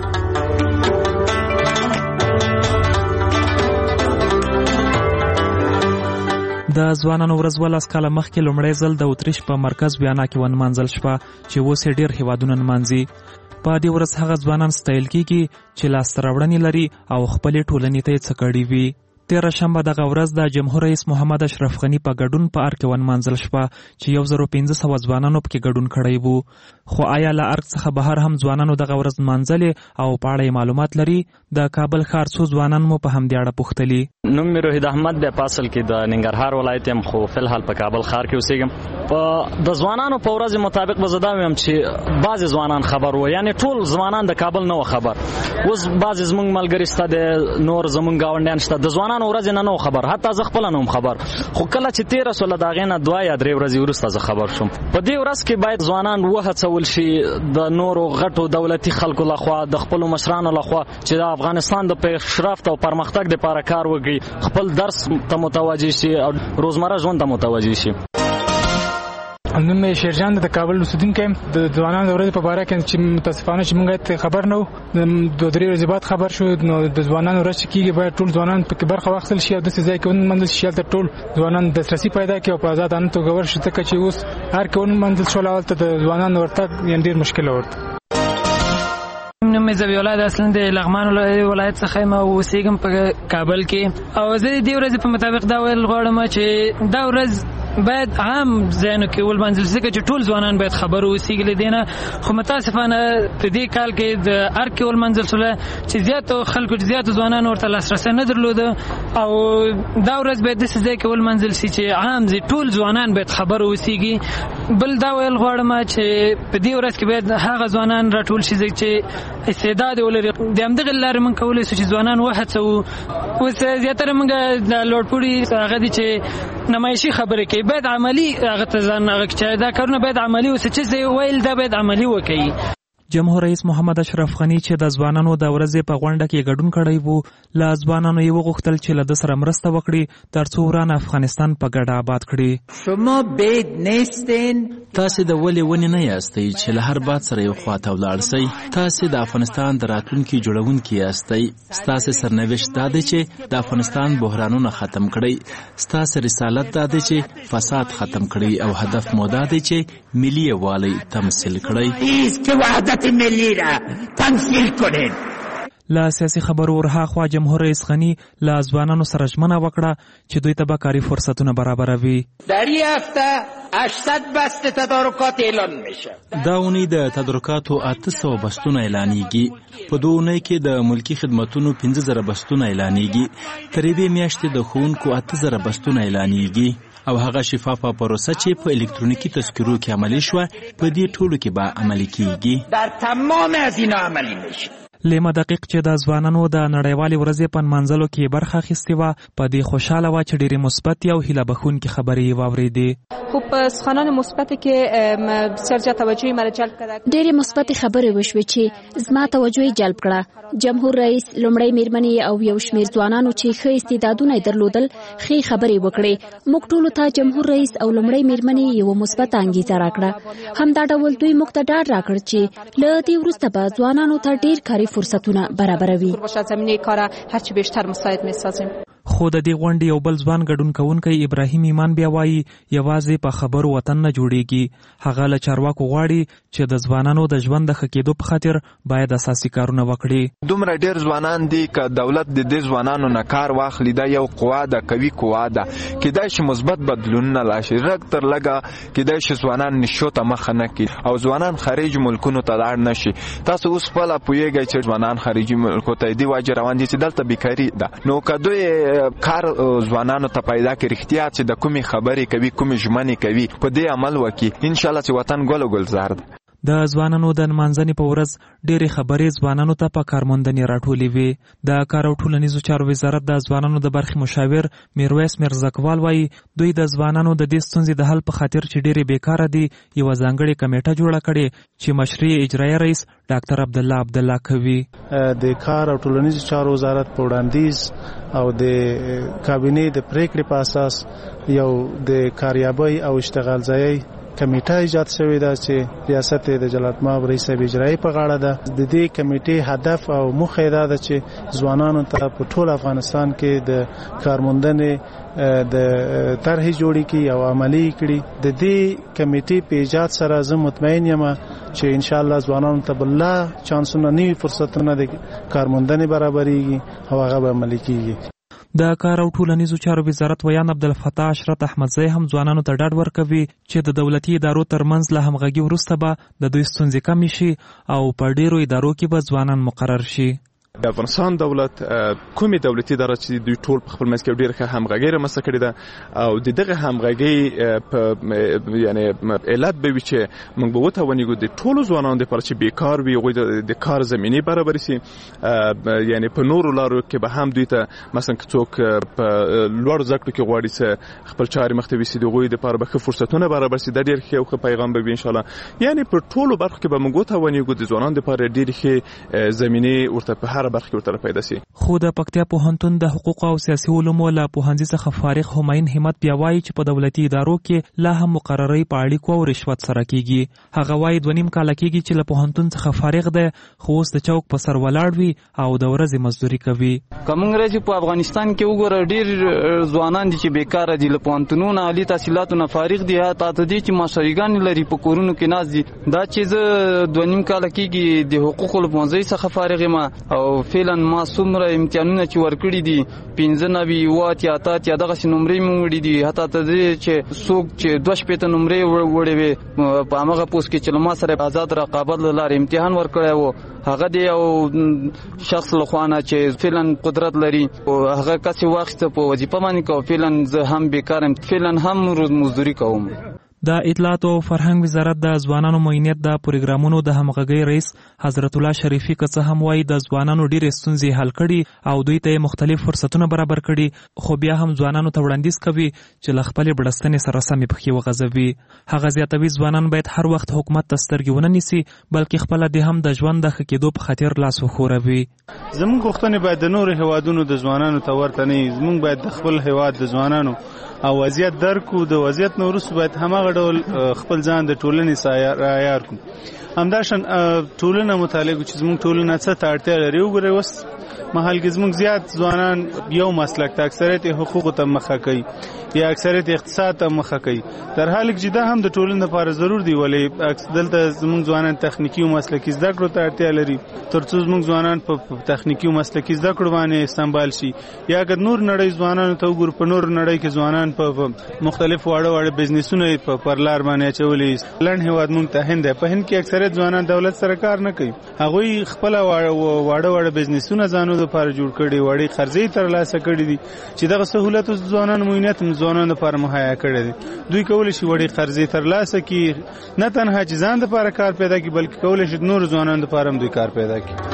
د ځوانانو ورځ ولس کاله مخکې لومړی ځل د اتریش په مرکز ویانا کې ونمانځل شوه چې اوس یې ډېر هیوادونه نمانځي. په دې ورځ هغه ځوانان ستایل کیږي چې لاسته راوړنې لري او خپلې ټولنې ته یې څه کړي وي. تېره شنبه دغه ورځ د جمهور رئیس محمد اشرف غني په ګډون په ارګ کې ونمانځل شوه چې یو زر پنځه سوه ځوانانو پکې ګډون کړی وو. خو آیا له ارګ څخه بهر هم ځوانانو دغه ورځ نمانځلې او په اړه یې معلومات لري؟ د کابل ښار څو ځوانان مو په همدې اړه پوښتلي. نوم مې روحید احمد دی، په اصل کې د ننګرهار ولایت یم خو فلحال په کابل ښار کې اوسېږم. په د ځوانانو په ورځ مطابق به زه دا وایم چې بعضې ځوانان خبر وو یعنی ټول ځوانان د کابل نه وو خبر. اوس بعضې زموږ ملګري شته د نور زموږ ګاونډیان شته د ځوانانو ورځې نه نه خبر، حتی زه خپله نه خبر. خو کله چې تېره شوله د هغې نه دوه یا درې ورځې وروسته زه خبر شوم. په دې ورځ کې باید ځوانان وهڅول شي د نورو غټو دولتي خلکو لخوا د خپلو مشرانو لخوا چې د افغانستان د پیشرفت او پرمختګ دپاره کار وکړي، خپل درس ته متوجه شي او روزمره ژوند ته متوجه شي. نوم یې شیرجان د کابل اوسېدونکی یم. د ځوانانو د ورځې په باره کې چې متاسفانه چې موږ خبر نه وو، دوه درې ورځې بعد خبر شو. نو د ځوانانو ورځ چې کېږي باید ټول ځوانان پکې برخه واخیستل شي او داسې ځای کې ونمانځل شي هلته ټول ځوانان دسترسي پیدا کړي او په ازادانه توګه ورشي، ځکه چې اوس هر کې ونمانځل شول هلته د ځوانانو ورتګ یعنې ډېر مشکله ورته. نوم مې ذبیح الله د اصلاً د لغمان ولایت څخه یم او اوسېږم په کابل کې. او زه د دې ورځې په مطابق دا ویل غواړم چې دا ورځ باید عام ځایونو کې ولمانځل شي ځکه چې ټول ځوانان باید خبر واوسېږي له دې نه. خو متاسفانه په دې کال کې د ارګ کې ولمانځل شوله چې زیاتو خلکو زیاتو ځوانانو ورته لاسرسی نه درلوده او دا ورځ باید داسې ځای کې ولمانځل شي چې عام ځای ټول ځوانان باید خبر واوسېږي. بل دا ویل غواړم چې په دې ورځ کې باید هغه ځوانان راټول شي چې استعداد ولري. د همدغې لارې موږ کولی شو چې ځوانان وهڅوو. اوس زیاتره موږ د لوړپوړي هغه دي چې نمایشي خبرې کوي، باید عملی هغه ته ځان هغه چې دا کارونه باید عملي اوسه، چې ویل دا باید عملي وکړي. جمهور رئیس محمد اشرف غنی چې د ځوانانو د ورځې په غونډه کې ګډون کړی وو له ځوانانو یې وغوښتل چې له ده سره مرسته وکړي ترڅو وران افغانستان په ګډه آباد کړي. شما بید نیستین، تاسې د ولې ونې نه یاستئ چې له هر باد سره یو خواته ولاړ سئ. تاسې د افغانستان د راتلونکي جوړونکي یاستئ. ستاسې سرنوشت دا دی چې د افغانستان بحرانونه ختم کړئ. ستاسې رسالت دا دی چې فساد ختم کړئ او هدف مو دا دی چې ملي یووالی تمثیل کړئ. ملی را تمثیل کنید. له سیاسي خبرو ورهاخوا جمهور رئیس غني له ځوانانو سره ژمنه وکړه چې دوی ته به کاري فرصتونه برابروي. در این هفته هشتصد بست تدارکات اعلان میشه. دا اونۍ د تدارکاتو اته سوه بستونه اعلانېږي. په دوه اونۍ کې د ملکي خدمتونو پنځه زره بستونه اعلانېږي. تر یوې میاشتې د ښوونکو اته زره بستونه اعلانېږي او هغه شفافه پروسه چې په الکترونیکي تذکرو کې عملي شوه په دې ټولو کې به عملي کیږي. در تمام از اینا عملي میشه. لیما دقیق چې د ځوانانو د نړیوالې ورځې په نمانځلو کې برخه اخیستې وه په دې خوشحاله وه چې ډېرې مثبتې او هیله بښونکې خبرې یې واورېدې. خو په سخنان مثبت کې بسیار زیات توجه مرا جلب کړه. ډېرې مثبتې خبرې وشوې چې زما توجه یې جلب کړه. جمهور رئیس لومړی میرمنې او یو شمېر ځوانانو چې ښه استعدادونه یې درلودل ښې خبرې وکړې. موږ ټولو ته جمهور رئیس او لومړی میرمنې یوه مثبته انګیزه راکړه. همدا ډول دوی موږ ته ډاډ راکړ چې له دې وروسته به ځوانانو ته ډېر کاري فرصتونه برابروي. زمینه کار هرچی بیشتر مساعد می‌سازیم. خو د دې غونډې یو بل ځوان ګډون کوونکی ابراهیم ایمان بیا وایي یوازې په خبرو وطن نه جوړیږي. هغه له چارواکو غواړي چې د ځوانانو د ژوند د ښه کېدو په خاطر باید اساسي کارونه وکړي. دومره ډېر ځوانان دي که دولت د دې ځوانانو نه کار واخلي دا یو قوا ده، قوي قوا ده. کیدای شي مثبت بدلونونه راشي. رګ تر لږه کیدای شي ځوانان نشو ته مخه نه کړي او ځوانان خارج ملکونو ته لاړ نه شي. تاسو اوس خپله پوهېږئ چې ځوانان خارجي ملکو ته دې وجې روان دي چې دلته بیکاري ده. نو که دوی کار ځوانانو ته پیدا کړي اختیار چې د کومې خبرې کوي کومې ژمنې کوي په دې عمل وکړي ان شاء الله چې وطن ګل او ګلزار ده. د ځوانانو د نمانځنې په ورځ ډېرې خبرې ځوانانو ته په کارموندنې راټولې وې. د کار او ټولنیزو چارو وزارت د ځوانانو د برخې مشاور میرویس میرزکوال وایي دوی د ځوانانو د دې ستونزې د حل په خاطر چې ډېرې بیکاره دي یوه ځانګړې کمیټه جوړه کړې چې مشري اجرایه رئیس ډاکټر عبدالله عبدالله کوي. د کار او ټولنیزو چارو وزارت په وړاندیز او د کابینې د پریکړې په اساس یو د کاریابۍ او اشتغال ځای کمیټه ایجاد شوې ده چې ریاست د جلالت مآب رئیس اجرایی په غاړه ده. د دې کمیټې هدف او موخه دا ده چې ځوانانو ته په ټول افغانستان کې د کارموندنې د طرحې جوړې کړي او عملي کړي. د دې کمیټې په ایجاد سره زه مطمئن یم چې ان شاء الله ځوانانو ته بل چانسونه نوي فرصتونه د کارموندنې برابرېږي او هغه به عملي کیږي. د کار او ټولنیزو چارو وزارت ویان عبدالفتاح اشرت احمدزی هم ځوانانو ته ډاډ ورکوي چې د دولتي ادارو ترمنځ له همغږي وروسته به د دوی ستونزې کمې شي او په ډیرو ادارو کې به ځوانان مقرر شي. د افغانستان دولت کومې دولتي اداره چې دوی ټول په خپل منځ کې ډېره ښه همغږي رامنځته کړې ده او د دغه همغږۍ په یعنی علت به وي چې موږ به وتوانیږو د ټولو ځوانانو دپاره چې بیکار وي هغوی د کار زمینې برابرې سي. یعنی په نورو لارو کې به هم دوی ته مثلا که څوک په لوړو زده کړو کې غواړي چې خپل چارې مخته ویسي د هغوی دپاره به ښه فرصتونه برابر سي. دا ډېر ښه او ښه پیغام به وي انشاءالله. یعنی په ټولو برخو کې به موږ وتوانیږو د ځوانانو دپاره ډېرې ښې زمینې ورته په هر برخه کې ورته پیدا شي. خو د پکتیا پوهنتون د حقوق او سیاسي علومو له پوهنځي څخه فارغ همایون همت بیا وایي چې په دولتي ادارو کې لا هم مقررۍ په اړیکو او رشوت سره کیږي. هغه وایي دوه نیم کاله کیږي چې له پوهنتون څخه فارغ دی خو اوس د چوک په سر ولاړ وي او د ورځې مزدوري کوي. کومنګ راځي په افغانستان کې وګوره ډیر ځوانان دي چې بیکاره دي له پوهنتونونو عالی تحصیلاتو نه فارغ دي حتی ته دي چې ماسترګان لري په کورونو کې ناز دي. دا چې زه دوه نیم کاله کیږي د حقوقو له پوهنځي څخه فارغ یم او فعلا ما څومره امتحانونه چې ورکړي دي پنځه نوي وات یا اته یا دغه نمرې مې وړي دي حتی ته چې څوک چې دوه شپېته نمرې وړې وي په هغه پوسټ کې چې ما سره آزاد رقابت لاره امتحان ورکړی وو هغه دی او شخص له خوانه چې فعلا قدرت لري او هغه کسي واخیسته په وظیفه باندې کو فعلا زه هم بیکارم فعلا هم روز مزدوري کوم. د اطلاعات او فرهنګ وزارت د ځوانانو معینیت د پروګرامونو د همغږي رئیس حضرت الله شریفي که څه هم وایي د ځوانانو ډېرې ستونزې حل کړي او دوی ته مختلف فرصتونه برابر کړي، خو بیا هم ځوانانو ته وړاندیز کوي چې له خپلې بړستنې سره سمې پښې وغځوي. هغه زیاتوي ځوانان باید هر وخت حکومت ته سترګې ونه نیسي، بلکې خپله د هم د ژوند د ښه کېدو په خاطر لاس وښوروي. زموږ غوښتنې باید د نورو هیوادونو د ځوانانو ته ورته نه وي. زموږ باید د خپل هیواد د ځوانانو او وضعیت درکو، د وضعیت نه وروسته باید هماغه ډول خپل ځان د ټولنې رعایار کړو. همداشان ټولنه مطالعه کوي چې زموږ ټولنه څه ته اړتیا لري. وګورئ اوس مهال کې زموږ زیات ځوانان یو مسلک ته اکثریت حقوقو ته مخه کوي یا اکثریت اقتصاد ته مخه کوي، در حال کې چې دا هم د ټولنې لپاره ضرور دی. ولې دلته زموږ ځوانان تخنیکی او مسلکی زده کړو ته اړتیا لري ترڅو زموږ ځوانان په تخنیکی او مسلکی زده کړو باندې استعمال شي. یا اگر نور نړۍ ځوانانو ته وګور، په نور نړۍ کې ځوانان په مختلف واړه واړه بزنسونه په پرلار باندې اچولي. لند هیواد مونږ ته هند په هند کې اکثریت ځوانان دولت سره کار نه کوي، هغوی خپل واړه واړه بزنسونه ځانو لپاره جوړ کړي، وړي قرضې ترلاسه کړي دي چې دغه سہولت ځوانانو معینیت ځوانانو لپاره مهیا کړي دي. دوی کولی شي وړي قرضې ترلاسه کړي، نه تنها چې ځان لپاره کار پیدا کړي بلکې کولی شي نور ځوانانو لپاره هم دوی کار پیدا کړي.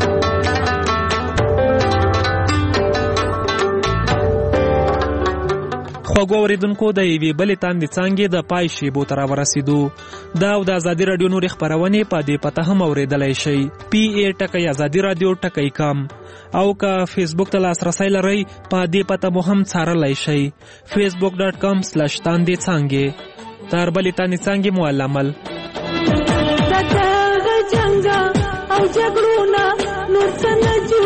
خوږو اوریدونکو د یوې بلې تاندې څانګې د پای شیبو ته راورسېدو. دا او د ازادي راډیو نورې خپرونې په دې پته هم اورېدلی شئ، پی ای ټکی ازادي راډیو ټکی کام، او که فیسبوک ته لاسرسی لرئ په دې پته مو هم څارلی شئ، فیسبوک ډاټ کام سلش تاندې څانګې. تر بلې تاندې څانګې مو العمل او جګړو نه نور څه نه